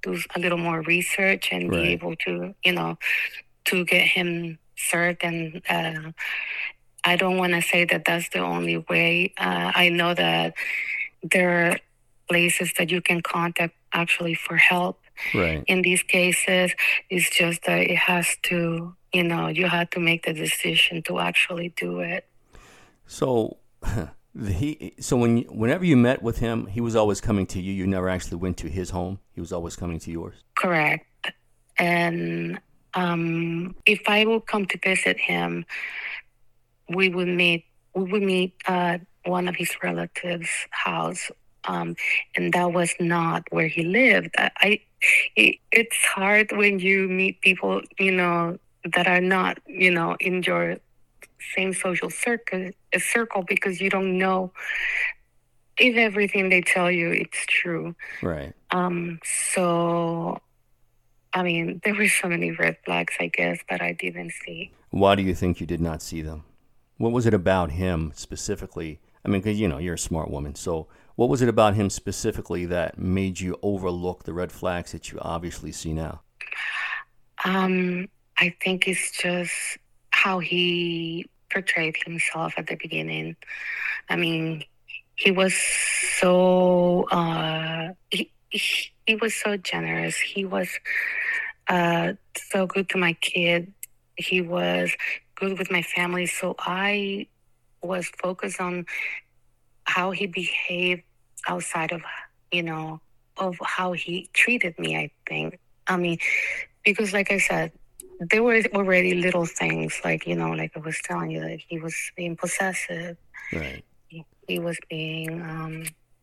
do a little more research and Right. be able to, you know, to get him served. And uh, I don't want to say that that's the only way. Uh, I know that there are places that you can contact actually for help Right. in these cases. It's just that it has to, you know, you have to make the decision to actually do it. So, the- he. So when you- whenever you met with him, he was always coming to you. You never actually went to his home. He was always coming to yours. Correct. And um, if I would come to visit him, we would meet. We would meet at one of his relatives' house, um, and that was not where he lived. I, I it, it's hard when you meet people, you know, that are not, you know, in your same social circle, a circle, because you don't know if everything they tell you it's true. Right. Um, so, I mean, there were so many red flags, I guess, that I didn't see. Why do you think you did not see them? What was it about him specifically? I mean, because, you know, you're a smart woman. So what was it about him specifically that made you overlook the red flags that you obviously see now? Um, I think it's just how he portrayed himself at the beginning. I mean, he was so uh, he, he he was so generous. He was uh, so good to my kid. He was good with my family. So I was focused on how he behaved outside of, you know, of how he treated me, I think. I mean, because like I said, there were already little things, like, you know, like I was telling you, that he was being possessive. Right. He, he was being, um,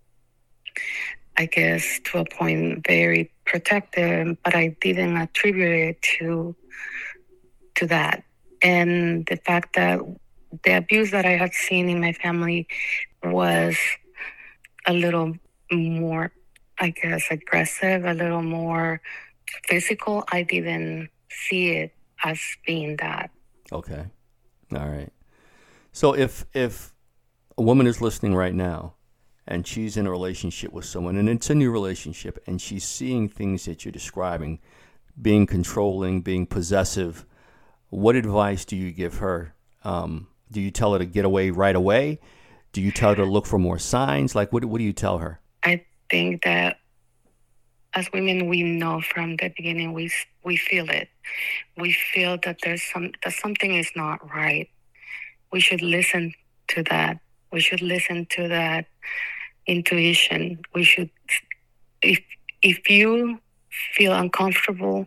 I guess, to a point, very protective, but I didn't attribute it to to that. And the fact that the abuse that I had seen in my family was a little more, I guess, aggressive, a little more physical. I didn't see it as being that. Okay. All right. So if if a woman is listening right now and she's in a relationship with someone and it's a new relationship and she's seeing things that you're describing, being controlling, being possessive, what advice do you give her? Um, do you tell her to get away right away? Do you tell her to look for more signs? Like, what, what do you tell her? I think that as women, we know from the beginning, we we feel it. We feel that there's some that something is not right. We should listen to that. We should listen to that intuition. We should, if if you feel uncomfortable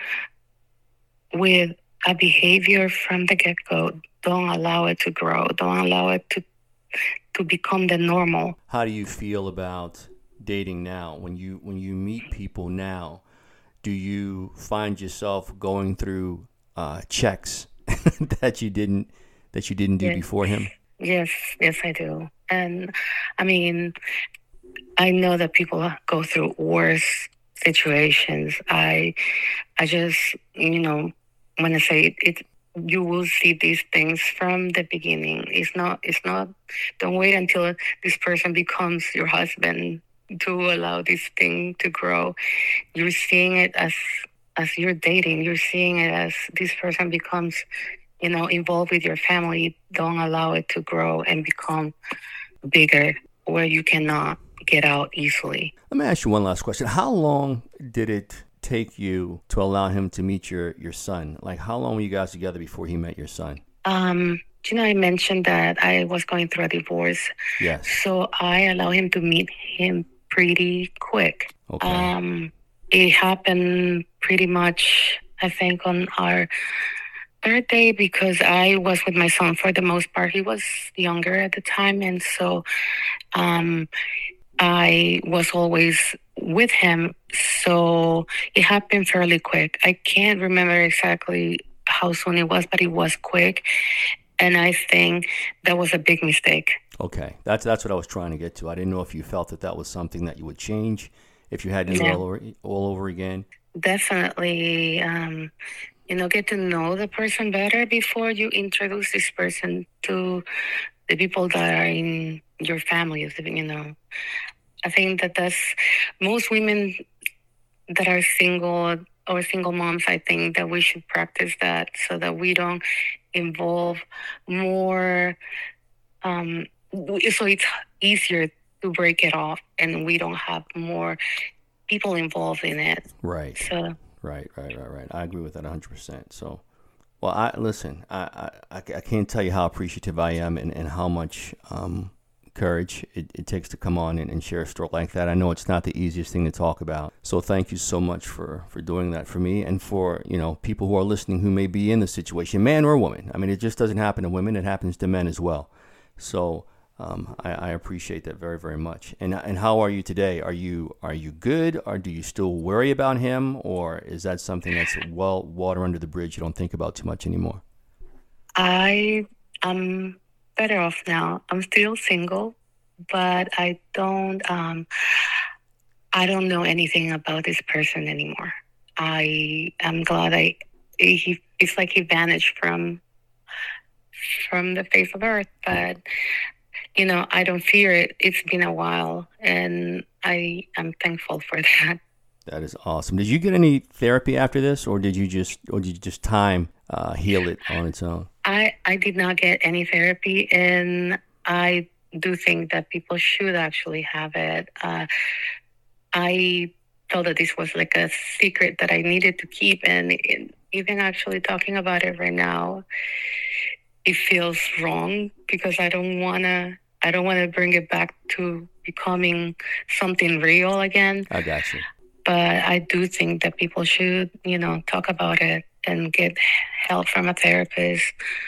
with a behavior from the get-go, don't allow it to grow. Don't allow it to to become the normal. How do you feel about dating now? When you when you meet people now, do you find yourself going through uh, checks that you didn't that you didn't do Yes. before him? Yes, yes, I do. And I mean, I know that people go through worse situations. I, I just, you know, when I say it, it, you will see these things from the beginning. It's not, it's not, don't wait until this person becomes your husband to allow this thing to grow. You're seeing it as, as you're dating. You're seeing it as this person becomes, you know, involved with your family. Don't allow it to grow and become bigger where you cannot get out easily. Let me ask you one last question. How long did it take you to allow him to meet your, your son? Like, how long were you guys together before he met your son? Um, you know, I mentioned that I was going through a divorce. Yes. So I allowed him to meet him pretty quick. Okay. Um, it happened pretty much, I think, on our third day, because I was with my son for the most part. He was younger at the time, and so um, I was always with him. So it happened fairly quick. I can't remember exactly how soon it was, but it was quick. And I think that was a big mistake. Okay. That's that's what I was trying to get to. I didn't know if you felt that that was something that you would change if you had to do it Yeah. all over, all over again. Definitely, um, you know, get to know the person better before you introduce this person to the people that are in your family, you know. I think that that's, most women that are single or single moms, I think that we should practice that so that we don't involve more. Um, so it's easier to break it off, and we don't have more people involved in it. Right. So. Right, right, right, right. I agree with that one hundred percent. So, well, I listen, I, I, I can't tell you how appreciative I am and, and how much um, courage it, it takes to come on and, and share a story like that. I know it's not the easiest thing to talk about. So thank you so much for, for doing that for me and for, you know, people who are listening who may be in the situation, man or woman. I mean, it just doesn't happen to women. It happens to men as well. So um, I, I appreciate that very, very much. And and how are you today? Are you are you good, or do you still worry about him, or is that something that's well water under the bridge? You don't think about too much anymore. I am better off now. I'm still single, but I don't. Um, I don't know anything about this person anymore. I am glad I. He. It's like he vanished from from the face of earth, but. You know, I don't fear it. It's been a while, and I am thankful for that. That is awesome. Did you get any therapy after this, or did you just, or did you just time uh, heal it on its own? I, I did not get any therapy, and I do think that people should actually have it. Uh, I felt that this was like a secret that I needed to keep, and it, even actually talking about it right now, it feels wrong because I don't want to. I don't want to bring it back to becoming something real again. I got you. But I do think that people should, you know, talk about it and get help from a therapist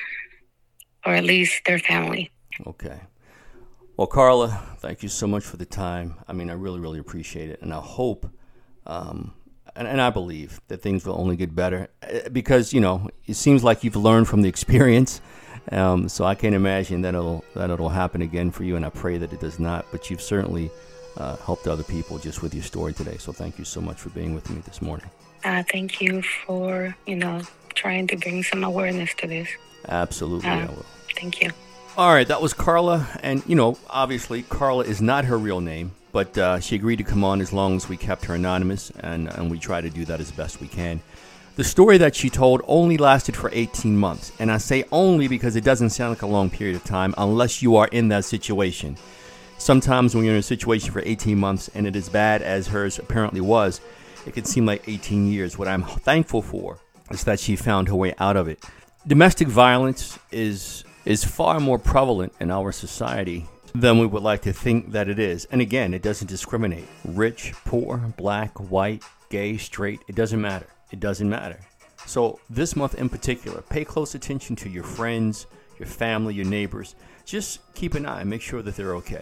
or at least their family. Okay. Well, Carla, thank you so much for the time. I mean, I really, really appreciate it. And I hope, um, and, and I believe that things will only get better because, you know, it seems like you've learned from the experience. Um, so I can't imagine that it'll that it'll happen again for you, and I pray that it does not. But you've certainly uh, helped other people just with your story today. So thank you so much for being with me this morning. Uh, thank you for, you know, trying to bring some awareness to this. Absolutely, uh, I will. Thank you. All right, that was Carla. And, you know, obviously Carla is not her real name, but uh, she agreed to come on as long as we kept her anonymous, and, and we try to do that as best we can. The story that she told only lasted for eighteen months, and I say only because it doesn't sound like a long period of time unless you are in that situation. Sometimes when you're in a situation for eighteen months and it is bad as hers apparently was, it can seem like eighteen years. What I'm thankful for is that she found her way out of it. Domestic violence is is far more prevalent in our society than we would like to think that it is. And again, it doesn't discriminate. Rich, poor, black, white, gay, straight, it doesn't matter. It doesn't matter. So this month in particular, pay close attention to your friends, your family, your neighbors. Just keep an eye and make sure that they're okay.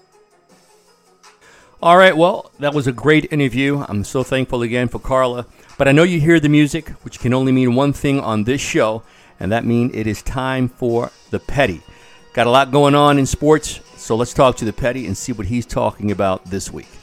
All right, well, that was a great interview. I'm so thankful again for Carla. But I know you hear the music, which can only mean one thing on this show, and that means it is time for The Petty. Got a lot going on in sports, so let's talk to The Petty and see what he's talking about this week.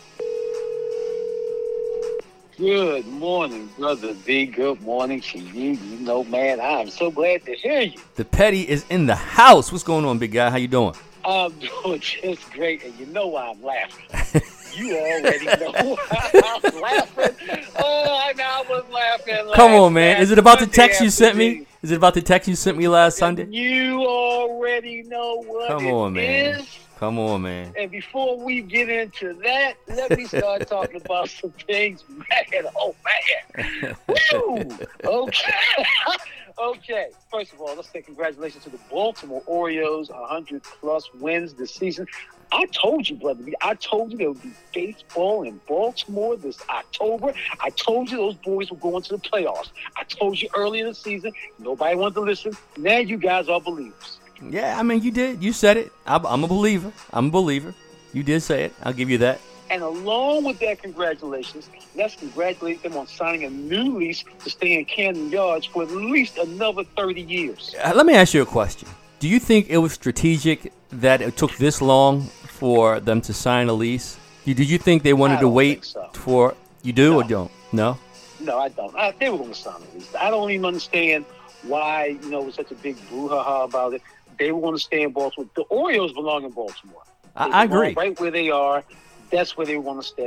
Good morning, Brother V. Good morning to you. You know, man, I'm so glad to hear you. The Petty is in the house. What's going on, big guy? How you doing? I'm doing just great, and you know why I'm laughing. You already know why I'm laughing. Oh, I know I was laughing. Come on, man. Is it about the text you sent me? Is it about the text you sent me last Sunday? You already know what Come it on, man. is. Come on, man. And before we get into that, let me start talking about some things. Man, oh, man. Woo! Okay. Okay. First of all, let's say congratulations to the Baltimore Orioles, one hundred plus wins this season. I told you, brother. I told you there would be baseball in Baltimore this October. I told you those boys were going to the playoffs. I told you earlier in the season. Nobody wanted to listen. Now you guys are believers. Yeah, I mean, you did. You said it. I'm, I'm a believer. I'm a believer. You did say it. I'll give you that. And along with that, congratulations. Let's congratulate them on signing a new lease to stay in Camden Yards for at least another thirty years. Uh, let me ask you a question. Do you think it was strategic that it took this long for them to sign a lease? Did you think they wanted I to wait so. for... You do no. or don't? No? No, I don't. I, they were going to sign a lease. I don't even understand why, you know, it was such a big brouhaha about it. They want to stay in Baltimore. The Orioles belong in Baltimore. I, I agree. Right where they are, that's where they want to stay.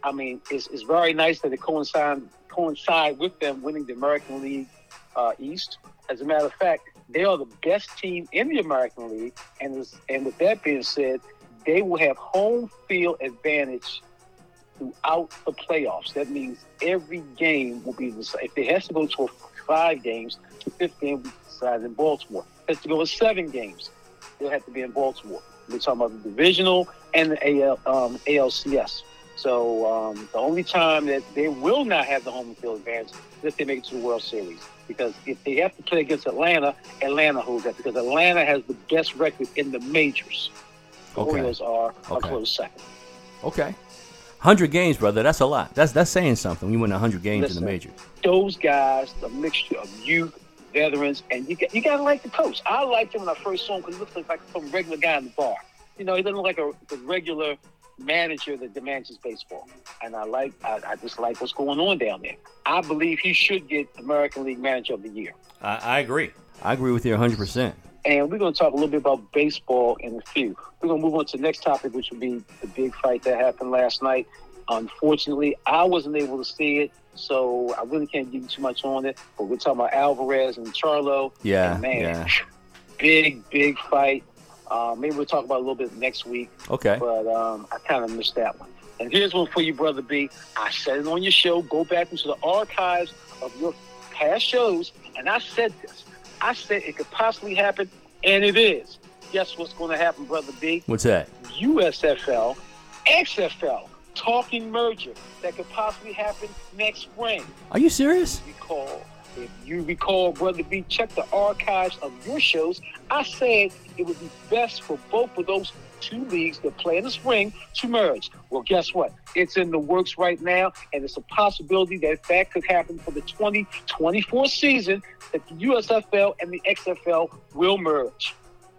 I mean, it's, it's very nice that it coincide coincide with them winning the American League uh, East. As a matter of fact, they are the best team in the American League, and this, and with that being said, they will have home field advantage throughout the playoffs. That means every game will be the same. If they has to go to a five games, the fifth game will be decided in Baltimore. If it has to go to seven games, they'll have to be in Baltimore. We're talking about the divisional and the A L, um, A L C S. So um, the only time that they will not have the home field advantage is if they make it to the World Series. Because if they have to play against Atlanta, Atlanta holds that. Because Atlanta has the best record in the majors. The Okay. Orioles are a Okay. close second. Okay. one hundred games, brother. That's a lot. That's that's saying something. We win one hundred games Listen, in the majors. Those guys, the mixture of youth, veterans, and you got, you got to like the coach. I liked him when I first saw him because he looks like some regular guy in the bar. You know, he doesn't look like a the regular manager that manages baseball. And I like, I, I just like what's going on down there. I believe he should get American League Manager of the Year. I, I agree. I agree with you one hundred percent. And we're going to talk a little bit about baseball in a few. We're going to move on to the next topic, which will be the big fight that happened last night. Unfortunately, I wasn't able to see it, so I really can't give you too much on it. But we're talking about Alvarez and Charlo. Yeah, And man, yeah. big, big fight. Uh, maybe we'll talk about it a little bit next week. Okay. But um, I kind of missed that one. And here's one for you, Brother B. I said it on your show. Go back into the archives of your past shows, and I said this. I said it could possibly happen, and it is. Guess what's going to happen, Brother B? What's that? U S F L, X F L, talking merger that could possibly happen next spring. Are you serious? Recall, if you recall, Brother B, check the archives of your shows. I said it would be best for both of those two leagues that play in the spring to merge. Well, guess what? It's in the works right now, and it's a possibility that that could happen for the twenty twenty-four season, that the U S F L and the X F L will merge.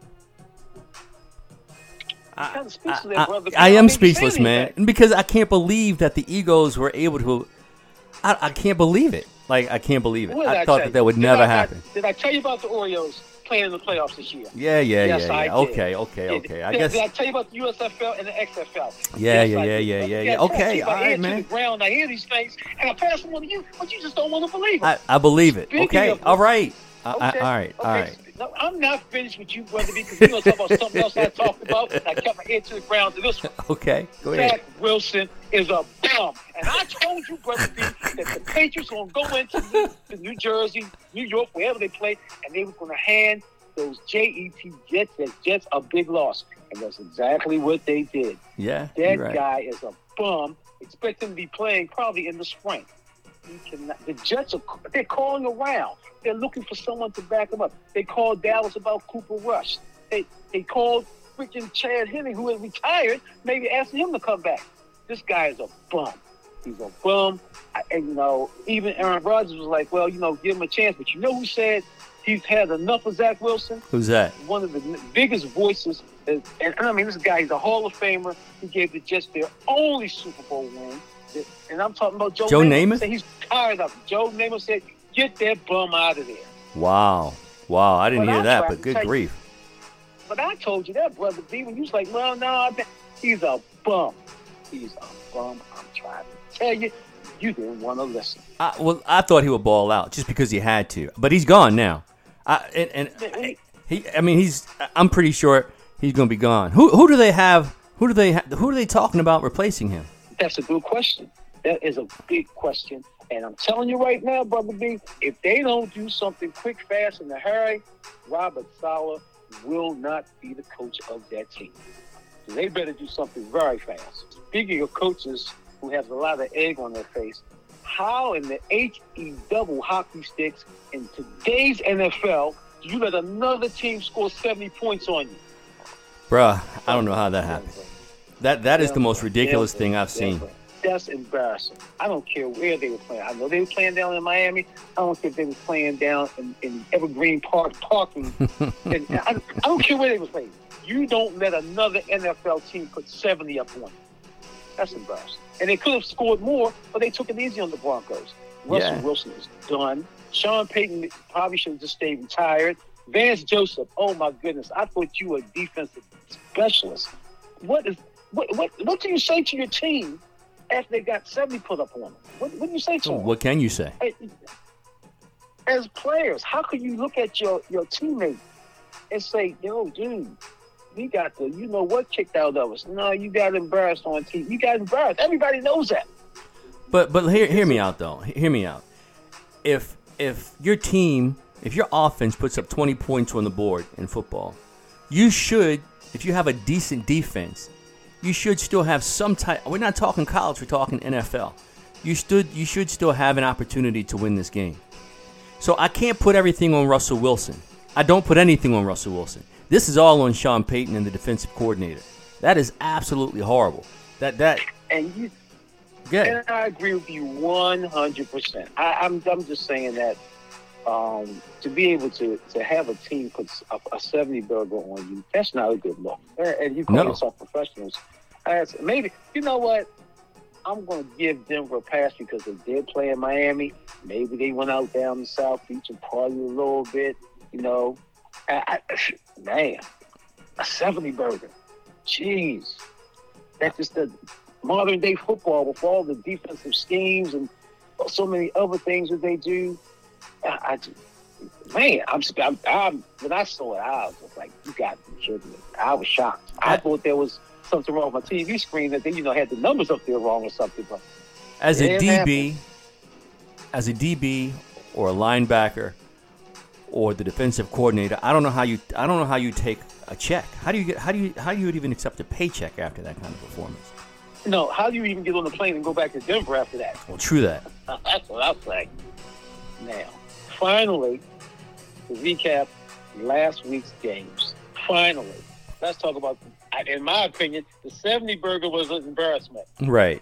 I, Kinda speechless I- there, I- brother. I You am don't think you speechless, say man, anything. because I can't believe that the Eagles were able to. I, I can't believe it. Like I can't believe it. What did I I thought tell that that you? would Did never I- I- happen. Did I tell you about the Orioles playing in the playoffs this year? Yeah, yeah, Yes, yeah, I yeah. did. Okay, okay, Did- okay. I did, guess. Did I tell you about the U S F L and the X F L? Yeah, Yes, yeah, I yeah, did. yeah, But yeah, you yeah. gotta Okay, keep my all right, ear to man. the ground. I hear these things, and I pass them on to you, but you just don't want to believe them. I, I believe it. Speaking Okay, of- all right. I, I, Okay, all right, all okay. right. No, I'm not finished with you, brother, because we're going to talk about something else I talked about. I kept my ear to the ground to this one. Okay, go ahead. Zach Wilson is a bum. And I told you, brother B, that the Patriots were going to go into New, to New Jersey, New York, wherever they play, and they were going to hand those J E T Jets, that Jets, a big loss. And that's exactly what they did. Yeah, That you're right. guy is a bum. Expect him to be playing probably in the spring. He cannot, the Jets are they're calling around. They're looking for someone to back them up. They called Dallas about Cooper Rush. They they called freaking Chad Henne, who had retired, maybe asking him to come back. This guy is a bum. He's a bum. I, and you know, even Aaron Rodgers was like, well, you know, give him a chance. But you know who said he's had enough of Zach Wilson? Who's that? One of the n- biggest voices. Is, and I mean, this guy, he's a Hall of Famer. He gave the Jets their only Super Bowl win. And I'm talking about Joe, Joe Namath? Said he's tired of it. Joe Namath said, get that bum out of there. Wow, wow. I didn't But hear I that, tried but to good tell you- grief. But I told you that, Brother B, when you was like, well, no, I bet he's a bum. He's a bum. I'm trying to tell you, you didn't want to listen. I, well, I thought he would ball out just because he had to, but he's gone now. I, and and I, he, I mean, he's. I'm pretty sure he's going to be gone. Who who do they have? Who do they ha- Who are they talking about replacing him? That's a good question. That is a big question. And I'm telling you right now, Brother B, if they don't do something quick, fast, and in a hurry, Robert Saleh will not be the coach of that team. So they better do something very fast. Speaking of coaches who have a lot of egg on their face, how in the H E double hockey sticks in today's N F L do you let another team score seventy points on you? Bruh, I don't know how that happened. That That is the most ridiculous thing I've seen. That's embarrassing. I don't care where they were playing. I know they were playing down in Miami. I don't care if they were playing down in, in Evergreen Park parking. and I, I don't care where they were playing. You don't let another N F L team put seventy up on you. That's embarrassing. And they could have scored more, but they took it easy on the Broncos. Russell Yeah. Wilson is done. Sean Payton probably should have just stayed retired. Vance Joseph, oh my goodness, I thought you were a defensive specialist. What is what what what do you say to your team after they got seventy put up on them? What, what do you say to Oh, them? what can you say? As players, how can you look at your, your teammate and say, yo, dude, we got the, you know what, kicked out of us? No, you got embarrassed on T V. You got embarrassed. Everybody knows that. But but hear hear me out though. Hear me out. If if your team, if your offense puts up twenty points on the board in football, you should, if you have a decent defense, you should still have some type. We're not talking college. We're talking N F L. You stood. You should still have an opportunity to win this game. So I can't put everything on Russell Wilson. I don't put anything on Russell Wilson. This is all on Sean Payton and the defensive coordinator. That is absolutely horrible. That that. And you. Good. And I agree with you one hundred percent. I, I'm I'm just saying that um, to be able to, to have a team put a, a seventy burger on you, that's not a good look. And you call No. yourself professionals. As maybe, you know what? I'm going to give Denver a pass because they did play in Miami. Maybe they went out down the South Beach and partied a little bit. You know, I, I, man, a seventy burger. Jeez. That's just the modern day football with all the defensive schemes and so many other things that they do. I, I just, man, I'm, I'm, I'm when I saw it, I was just like, you got to be kidding me. I was shocked. I thought there was something wrong with my T V screen that they, you know, had the numbers up there wrong or something. But As a it D B, happened. as a D B or a linebacker or the defensive coordinator, I don't know how you I don't know how you take a check. How do you get how do you how do you even accept a paycheck after that kind of performance? No, how do you even get on the plane and go back to Denver after that? Well, true that. That's what I'm saying. Now, finally, to recap last week's games. Finally, let's talk about, in my opinion, the seventy burger was an embarrassment. Right.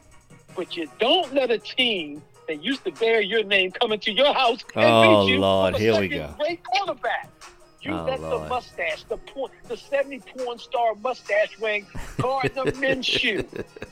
But you don't let a team that used to bear your name come into your house and Oh, beat you Lord, with a here we second go. great quarterback. You Oh, let Lord. the mustache, the porn, the seventy porn star mustache ring, Gardner Minshew,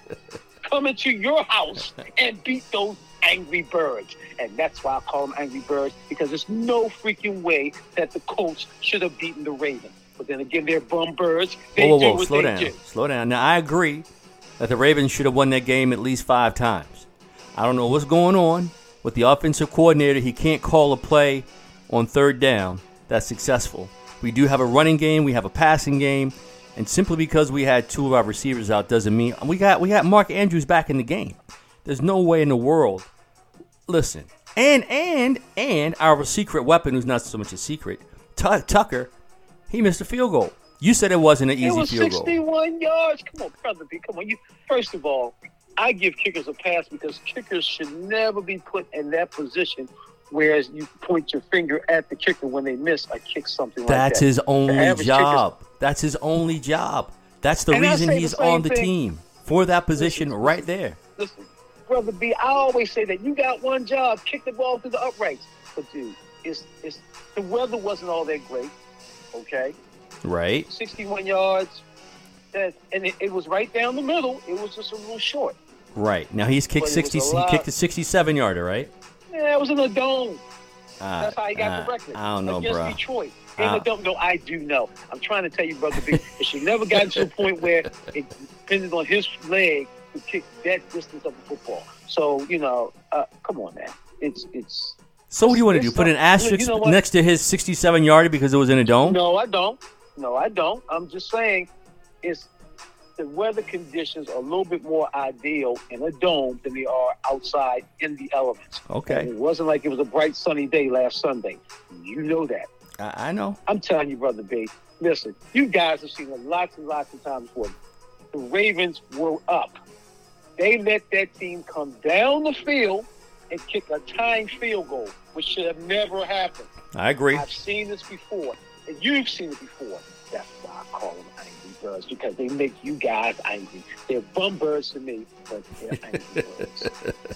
come into your house and beat those angry birds. And that's why I call them angry birds, because there's no freaking way that the Colts should have beaten the Ravens. But then again, they're bum birds. They Whoa, whoa, do whoa! what Slow they down. do. Slow down. Now I agree that the Ravens should have won that game at least five times. I don't know what's going on with the offensive coordinator. He can't call a play on third down that's successful. We do have a running game. We have a passing game. And simply because we had two of our receivers out doesn't mean we got we got Mark Andrews back in the game. There's no way in the world. Listen, and and and our secret weapon, who's not so much a secret, T- Tucker, he missed a field goal. You said it wasn't an easy It was field goal. sixty-one yards. Come on, brother B. Come on. You first of all, I give kickers a pass because kickers should never be put in that position. Whereas you point your finger at the kicker when they miss a kick, something like that. That's his only average job. That's his only job. That's the And I reason say the he's same on the thing. team for that position Listen, right there. Listen, brother B, I always say that you got one job: kick the ball through the uprights. But dude, it's it's the weather wasn't all that great. Okay, Right. sixty-one yards. That and it, it was right down the middle. It was just a little short. Right. Now he's kicked But it was sixty. a He lot. kicked a sixty-seven yarder, right? Yeah, it was in the dome. Uh, That's how he got uh, the record. I don't know, against bro. Detroit. In Uh, the dome. No, I do know. I'm trying to tell you, brother B. It should never gotten to a point where it depended on his leg to kick that distance of the football. So you know, uh, come on, man. It's it's. So what do you want to do? it's Put an some- asterisk you know what? next to his sixty-seven yarder because it was in a dome? No, I don't. No, I don't. I'm just saying, it's the weather conditions are a little bit more ideal in a dome than they are outside in the elements. Okay. And it wasn't like it was a bright sunny day last Sunday. You know that. I, I know. I'm telling you, brother B. Listen, you guys have seen it lots and lots of times before. The Ravens were up. They let that team come down the field and kick a tying field goal, which should have never happened. I agree. I've seen this before, and you've seen it before. That's why I call them angry birds, because they make you guys angry. They're bum birds to me, but they're angry birds.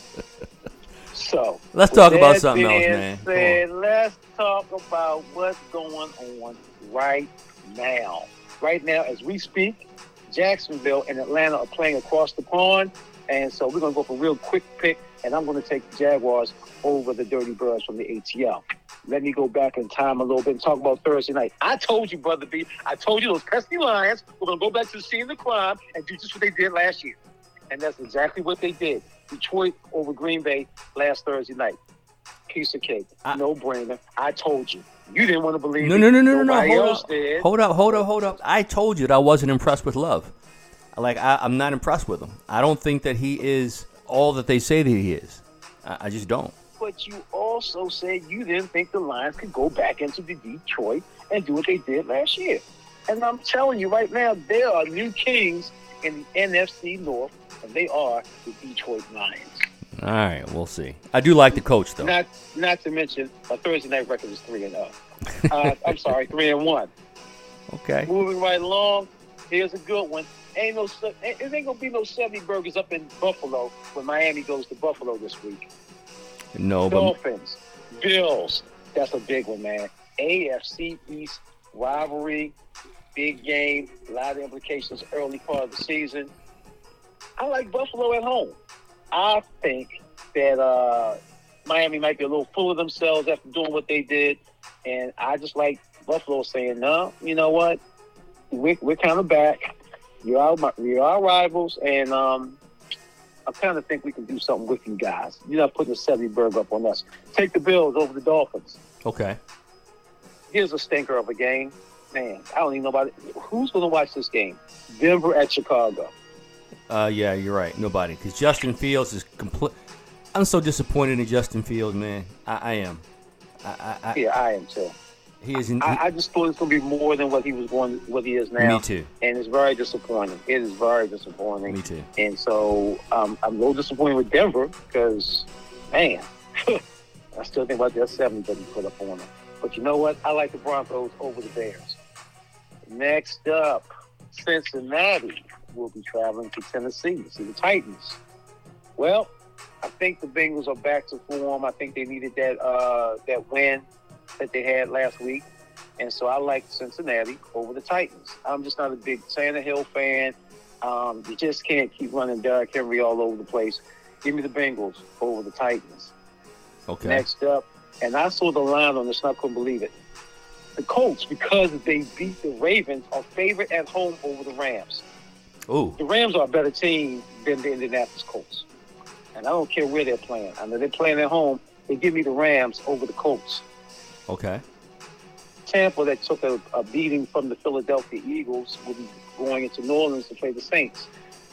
So Let's with talk about that something else, being man. Come said, let's talk about what's going on right now. Right now, as we speak, Jacksonville and Atlanta are playing across the pond, and so we're going to go for a real quick pick, and I'm going to take the Jaguars over the Dirty Birds from the A T L. Let me go back in time a little bit and talk about Thursday night. I told you, Brother B, I told you those pesky Lions were going to go back to the scene of the crime and do just what they did last year. And that's exactly what they did. Detroit over Green Bay last Thursday night. Piece of cake. I, no brainer. I told you. You didn't want to believe no, it. No, no, no, no, no. Nobody Hold else up. did. Hold up, hold up, hold up. I told you that I wasn't impressed with Love. Like, I, I'm not impressed with him. I don't think that he is all that they say that he is. I, I just don't. But you also said you didn't think the Lions could go back into the Detroit and do what they did last year. And I'm telling you right now, there are new kings in the N F C North, and they are the Detroit Lions. All right, we'll see. I do like the coach, though. Not not to mention, a Thursday night record is three and zero. Uh, I'm sorry, three and one. Okay. Moving right along, here's a good one. Ain't no, it ain't gonna be no seventy burgers up in Buffalo when Miami goes to Buffalo this week. No, but Dolphins, Bills. That's a big one, man. A F C East rivalry, big game, a lot of implications early part of the season. I like Buffalo at home. I think that uh, Miami might be a little full of themselves after doing what they did, and I just like Buffalo saying, "No, you know what? We're, we're kind of back. You're our, you're our rivals, and um, I kind of think we can do something with you guys. You're not putting a seventy burg up on us. Take the Bills over the Dolphins." Okay. Here's a stinker of a game. Man, I don't even know about it. Who's going to watch this game? Denver at Chicago. Uh, yeah, you're right. Nobody. Because Justin Fields is complete. I'm so disappointed in Justin Fields, man. I, I am. I, I, I, yeah, I am too. He is. In, I, I just thought it was going to be more than what he was going, what he is now. Me too. And it's very disappointing. It is very disappointing. Me too. And so um, I'm a little disappointed with Denver because, man, I still think about that seventy that he put up on them. But you know what? I like the Broncos over the Bears. Next up, Cincinnati will be traveling to Tennessee to see the Titans. Well, I think the Bengals are back to form. I think they needed that uh, that win that they had last week. And so I like Cincinnati over the Titans. I'm just not a big Tannehill fan. Um, you just can't keep running Derrick Henry all over the place. Give me the Bengals over the Titans. Okay. Next up, and I saw the line on this and I couldn't believe it. The Colts, because they beat the Ravens, are favored at home over the Rams. Ooh. The Rams are a better team than the Indianapolis Colts. And I don't care where they're playing. I know they're playing at home. They give me the Rams over the Colts. Okay. Tampa, that took a, a beating from the Philadelphia Eagles, will be going into New Orleans to play the Saints.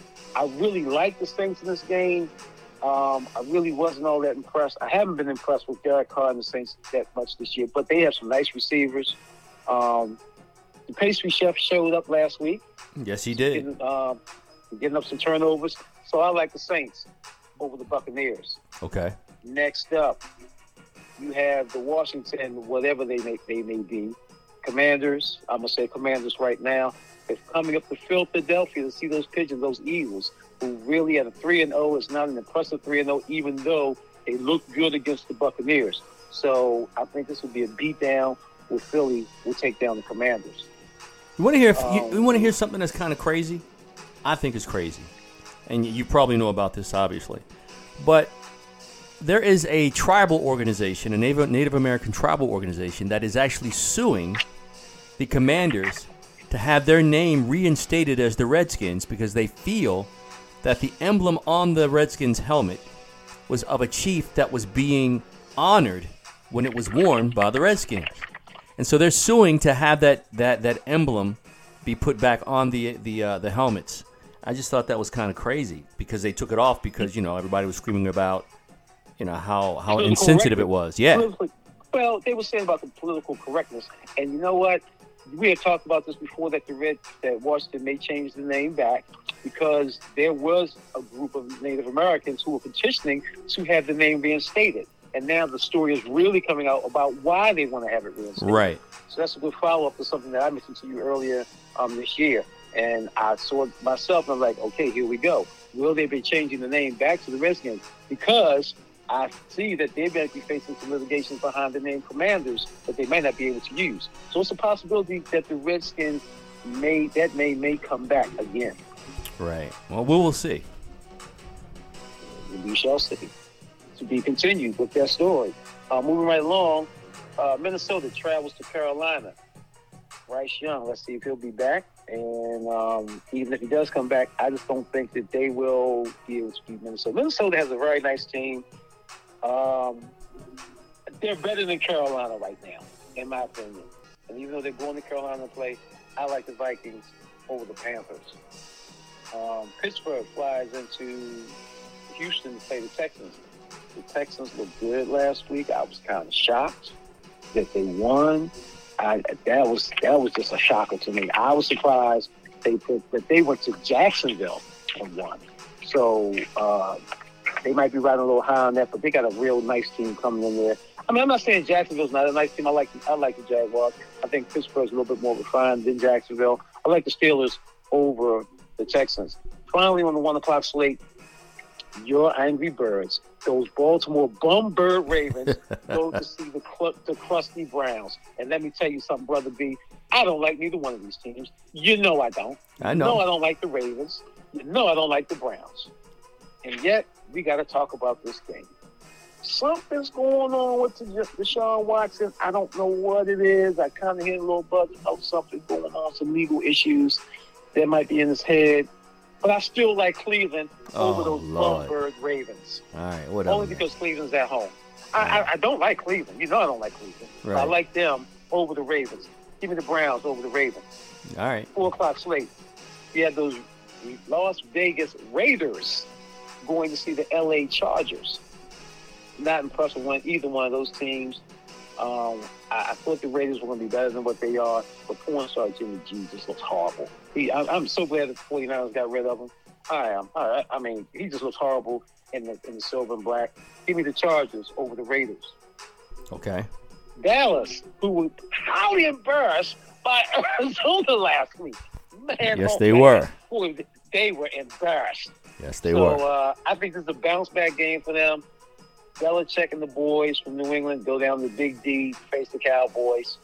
I really like the Saints in this game. Um, I really wasn't all that impressed. I haven't been impressed with Derek Carr and the Saints that much this year, but they have some nice receivers. Um, the pastry chef showed up last week. Yes, he did. Getting, um, getting up some turnovers. So I like the Saints over the Buccaneers. Okay. Next up, you have the Washington, whatever they may, they may be, Commanders. I'm going to say Commanders right now. They're coming up to Philadelphia to see those Pigeons, those Eagles, who really at a three and oh is not an impressive three and oh, even though they look good against the Buccaneers. So I think this will be a beatdown where Philly will take down the Commanders. You want to hear? Um, you, you want to hear something that's kind of crazy? I think it's crazy, and you, you probably know about this, obviously. But there is a tribal organization, a Native, Native American tribal organization, that is actually suing the Commanders to have their name reinstated as the Redskins because they feel that the emblem on the Redskins helmet was of a chief that was being honored when it was worn by the Redskins. And so they're suing to have that that, that emblem be put back on the the uh, the helmets. I just thought that was kind of crazy because they took it off because, you know, everybody was screaming about, you know, how, how insensitive it was. Yeah. Well, they were saying about the political correctness. And you know what? We had talked about this before, that the Red, that Washington may change the name back because there was a group of Native Americans who were petitioning to have the name reinstated. And now the story is really coming out about why they want to have it reinstated. Right. So that's a good follow-up to something that I mentioned to you earlier um, this year. And I saw it myself, and I'm like, okay, here we go. Will they be changing the name back to the Redskins? Because I see that they may be facing some litigations behind the name Commanders that they might not be able to use. So it's a possibility that the Redskins may, that may, may come back again. Right. Well, we will see. We shall see. To be continued with that story. Uh, moving right along, uh, Minnesota travels to Carolina. Bryce Young, let's see if he'll be back. And um, even if he does come back, I just don't think that they will be able to beat Minnesota. Minnesota has a very nice team. Um, they're better than Carolina right now, in my opinion. And even though they're going to Carolina to play, I like the Vikings over the Panthers. Um, Pittsburgh flies into Houston to play the Texans. The Texans looked good last week. I was kind of shocked that they won. I, that was that was just a shocker to me. I was surprised they put, that they went to Jacksonville and won. So uh, they might be riding a little high on that, but they got a real nice team coming in there. I mean, I'm not saying Jacksonville's not a nice team. I like I like the Jaguars. I think Pittsburgh's a little bit more refined than Jacksonville. I like the Steelers over the Texans. Finally, on the one o'clock slate, your Angry Birds, those Baltimore bum bird Ravens, go to see the the crusty Browns. And let me tell you something, Brother B. I don't like neither one of these teams. You know I don't. I know. You know I don't like the Ravens. You know I don't like the Browns. And yet, we got to talk about this game. Something's going on with the Deshaun Watson. I don't know what it is. I kind of hear a little buzz of something going on, some legal issues that might be in his head. But I still like Cleveland Oh, over those Lord. Bumberg Ravens. All right, whatever. Only because Cleveland's at home. I, I, I don't like Cleveland. You know I don't like Cleveland. Right. I like them over the Ravens. Give me the Browns over the Ravens. All right. Four o'clock slate. You have those Las Vegas Raiders going to see the L A Chargers. Not impressed with one, either one of those teams. Um, I, I thought the Raiders were going to be better than what they are, but porn star Jimmy G just looks horrible. He, I, I'm so glad that the 49ers got rid of him. I am. I, I mean, he just looks horrible in the, in the silver and black. Give me the Chargers over the Raiders. Okay. Dallas, who were highly embarrassed by Arizona last week. Man, Yes, oh, they man. were. Boy, they were embarrassed. Yes, they so, were. uh, I think this is a bounce-back game for them. Belichick and the boys from New England go down to Big D, face the Cowboys.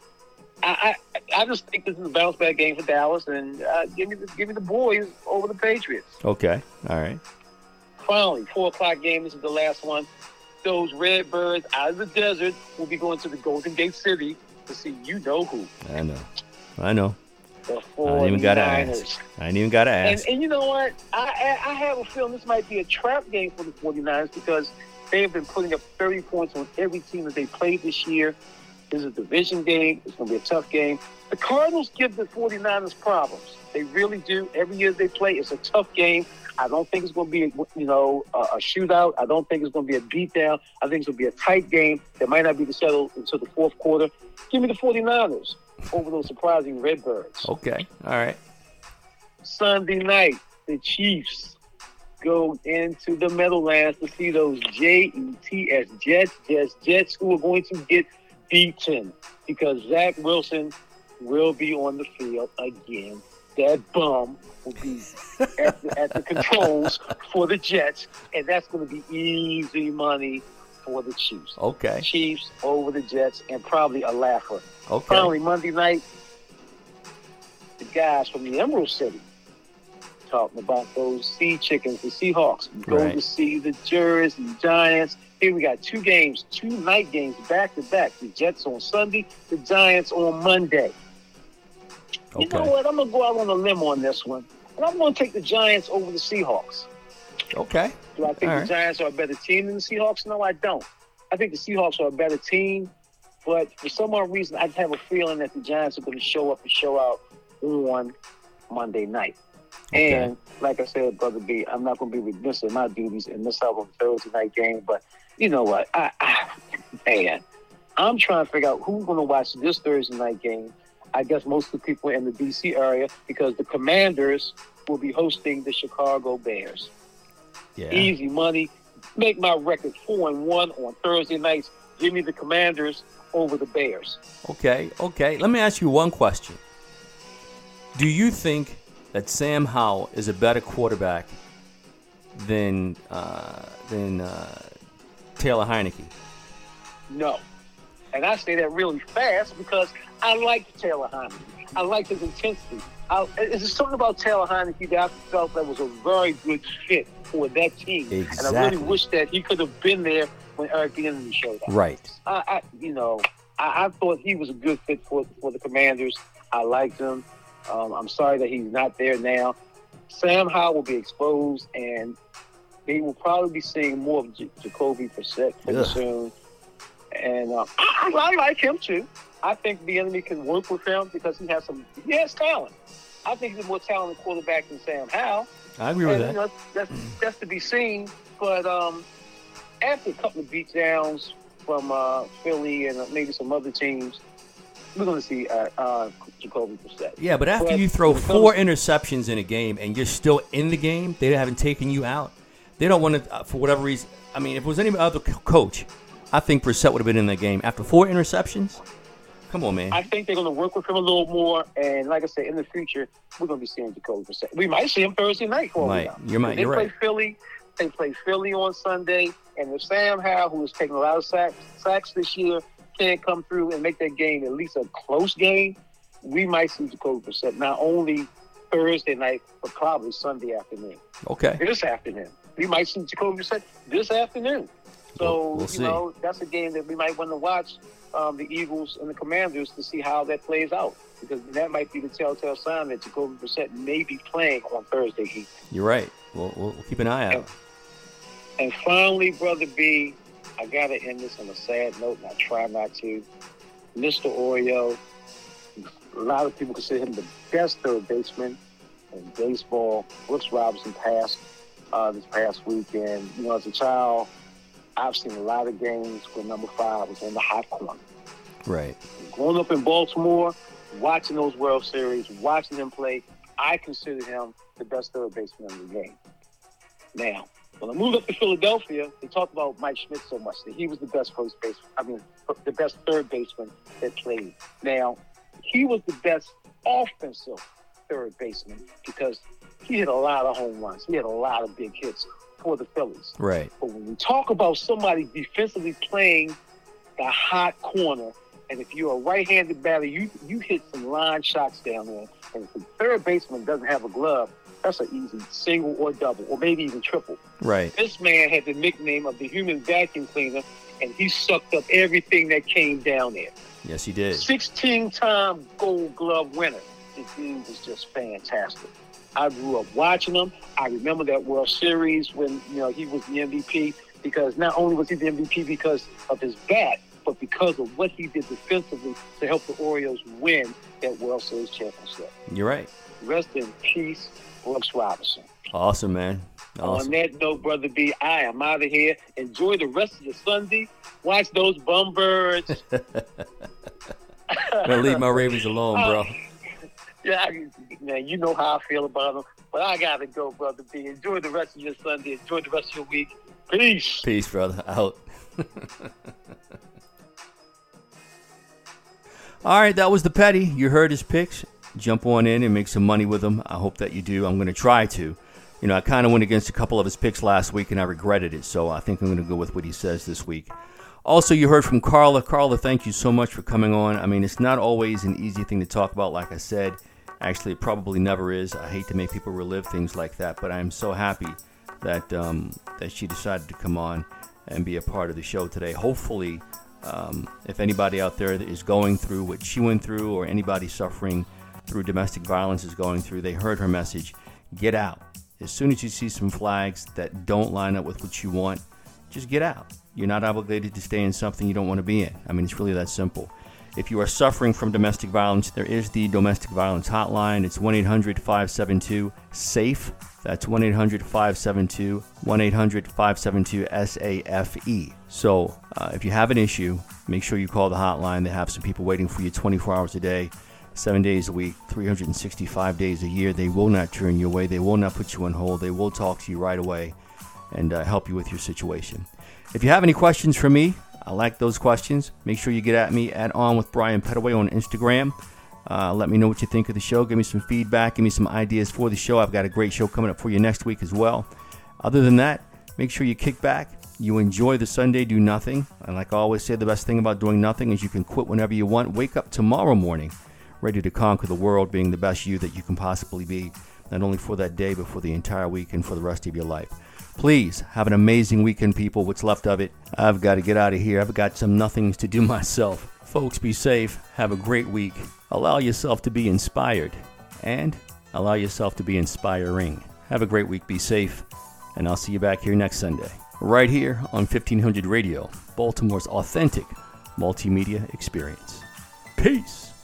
I, I I just think this is a bounce-back game for Dallas, and uh, give me the give me the boys over the Patriots. Okay. All right. Finally, four o'clock game. This is the last one. Those Redbirds out of the desert will be going to the Golden Gate City to see you know who. I know. I know. The I ain't even gotta 49ers. ask. I ain't even gotta And, ask. and you know what? I, I I have a feeling this might be a trap game for the 49ers because they have been putting up thirty points on every team that they played this year. This is a division game. It's going to be a tough game. The Cardinals give the 49ers problems. They really do. Every year they play, it's a tough game. I don't think it's going to be, you know, a, a shootout. I don't think it's going to be a beatdown. I think it's going to be a tight game that might not be settled until the fourth quarter. Give me the 49ers over those surprising Redbirds. Okay. All right. Sunday night, the Chiefs go into the Meadowlands to see those J E T S, Jets, Jets, Jets, who are going to get beaten because Zach Wilson will be on the field again. That bum will be at the, at the controls for the Jets, and that's going to be easy money for the Chiefs. Okay. Chiefs over the Jets, and probably a laugher. Okay. Finally, Monday night, the guys from the Emerald City talking about those Sea Chickens, the Seahawks. Go Right. to see the Jersey Giants. Here we got two games, two night games back to back. The Jets on Sunday, the Giants on Monday. You know Okay. what? I'm going to go out on a limb on this one. And I'm going to take the Giants over the Seahawks. Okay. Do I think All the right. Giants are a better team than the Seahawks? No, I don't. I think the Seahawks are a better team. But for some odd reason, I have a feeling that the Giants are going to show up and show out on Monday night. Okay. And like I said, Brother B, I'm not going to be remiss in my duties and miss out on the Thursday night game. But you know what? I, I, man, I'm trying to figure out who's going to watch this Thursday night game. I guess most of the people in the D C area because the Commanders will be hosting the Chicago Bears. Yeah. Easy money. Make my record four and one on Thursday nights. Give me the Commanders over the Bears. Okay. Okay. Let me ask you one question. Do you think that Sam Howell is a better quarterback than uh, than uh, Taylor Heineke? No. And I say that really fast because I like Taylor Heineke. I like his intensity. I, it's something about Taylor Heineke that I felt that was a very good fit for that team. And I Exactly. really wish that he could have been there when Eric Bieniemy showed up. Right. I, I you know, I, I thought he was a good fit for for the Commanders. I liked him. Um, I'm sorry that he's not there now. Sam Howell will be exposed, and they will probably be seeing more of J- Jacoby Brissett pretty Ugh. soon. And uh, I, I like him too. I think the enemy can work with him because he has some. He has talent. I think he's a more talented quarterback than Sam Howell. I agree with and, that. You know, that's that's to be seen. But um, after a couple of beatdowns from uh, Philly and uh, maybe some other teams, we're going to see uh, uh, Jacoby Brissett. Yeah, but after But you throw when it four comes- interceptions in a game and you're still in the game, they haven't taken you out. They don't want to, uh, for whatever reason. I mean, if it was any other co- coach, I think Brissett would have been in the game. After four interceptions? Come on, man. I think they're going to work with him a little more. And like I said, in the future, we're going to be seeing Jacoby Brissett. We might see him Thursday night. For all we Might. know. You're might. They You're play right. Philly. They play Philly on Sunday. And if Sam Howell, who has taken a lot of sacks, sacks this year, can't come through and make that game at least a close game, we might see Jacoby Brissett not only Thursday night, but probably Sunday afternoon. Okay. This afternoon. We might see Jacoby Brissett this afternoon. So, We'll- we'll you see. know, that's a game that we might want to watch um, the Eagles and the Commanders to see how that plays out. Because that might be the telltale sign that Jacoby Brissett may be playing on Thursday evening. You're right. We'll, we'll we'll keep an eye out. And finally, Brother B, I got to end this on a sad note, and I try not to. Mister Oreo, a lot of people consider him the best third baseman in baseball. Brooks Robinson passed uh, this past weekend. You know, as a child, I've seen a lot of games where number five was in the hot corner. Right. Growing up in Baltimore, watching those World Series, watching him play, I consider him the best third baseman in the game. Now, when I moved up to Philadelphia, they talked about Mike Schmidt so much that he was the best first baseman. I mean, the best third baseman that played. Now, he was the best offensive third baseman because he hit a lot of home runs. He had a lot of big hits for the Phillies. Right. But when we talk about somebody defensively playing the hot corner, and if you're a right-handed batter, you you hit some line shots down there. And if the third baseman doesn't have a glove, that's an easy single or double, or maybe even triple. Right. This man had the nickname of the human vacuum cleaner, and he sucked up everything that came down there. Yes, he did. sixteen-time Gold Glove winner. The dude was just fantastic. I grew up watching him. I remember that World Series when, you know, he was the M V P, because not only was he the M V P because of his bat, but because of what he did defensively to help the Orioles win that World Series championship. You're right. Rest in peace, Brooks Robinson. Awesome, man. Awesome. On that note, Brother B, I am out of here. Enjoy the rest of your Sunday. Watch those bum birds. Gonna leave my Ravens alone, bro. Yeah, I, man, you know how I feel about them. But I got to go, Brother B. Enjoy the rest of your Sunday. Enjoy the rest of your week. Peace. Peace, brother. Out. All right, that was the Petty. You heard his picks. Jump on in and make some money with them. I hope that you do. I'm going to try to. You know, I kind of went against a couple of his picks last week, and I regretted it. So I think I'm going to go with what he says this week. Also, you heard from Carla. Carla, thank you so much for coming on. I mean, it's not always an easy thing to talk about, like I said. Actually, it probably never is. I hate to make people relive things like that, but I'm so happy that um, that she decided to come on and be a part of the show today. Hopefully, um, if anybody out there that is going through what she went through, or anybody suffering through domestic violence is going through, they heard her message. Get out. As soon as you see some flags that don't line up with what you want, just get out. You're not obligated to stay in something you don't want to be in. I mean, it's really that simple. If you are suffering from domestic violence, there is the domestic violence hotline. It's one eight hundred five seven two SAFE. That's one eight hundred five seven two one eight hundred five seven two S A F E. So uh, if you have an issue, make sure you call the hotline. They have some people waiting for you twenty-four hours a day, seven days a week, three hundred sixty-five days a year. They will not turn you away. They will not put you on hold. They will talk to you right away and uh, help you with your situation. If you have any questions for me, I like those questions. Make sure you get at me at On with Brian Petaway on Instagram. Uh, let me know what you think of the show. Give me some feedback. Give me some ideas for the show. I've got a great show coming up for you next week as well. Other than that, make sure you kick back. You enjoy the Sunday, do nothing. And like I always say, the best thing about doing nothing is you can quit whenever you want. Wake up tomorrow morning ready to conquer the world, being the best you that you can possibly be, not only for that day, but for the entire week and for the rest of your life. Please have an amazing weekend, people. What's left of it. I've got to get out of here. I've got some nothings to do myself. Folks, be safe. Have a great week. Allow yourself to be inspired and allow yourself to be inspiring. Have a great week. Be safe. And I'll see you back here next Sunday, right here on fifteen hundred Radio, Baltimore's authentic multimedia experience. Peace.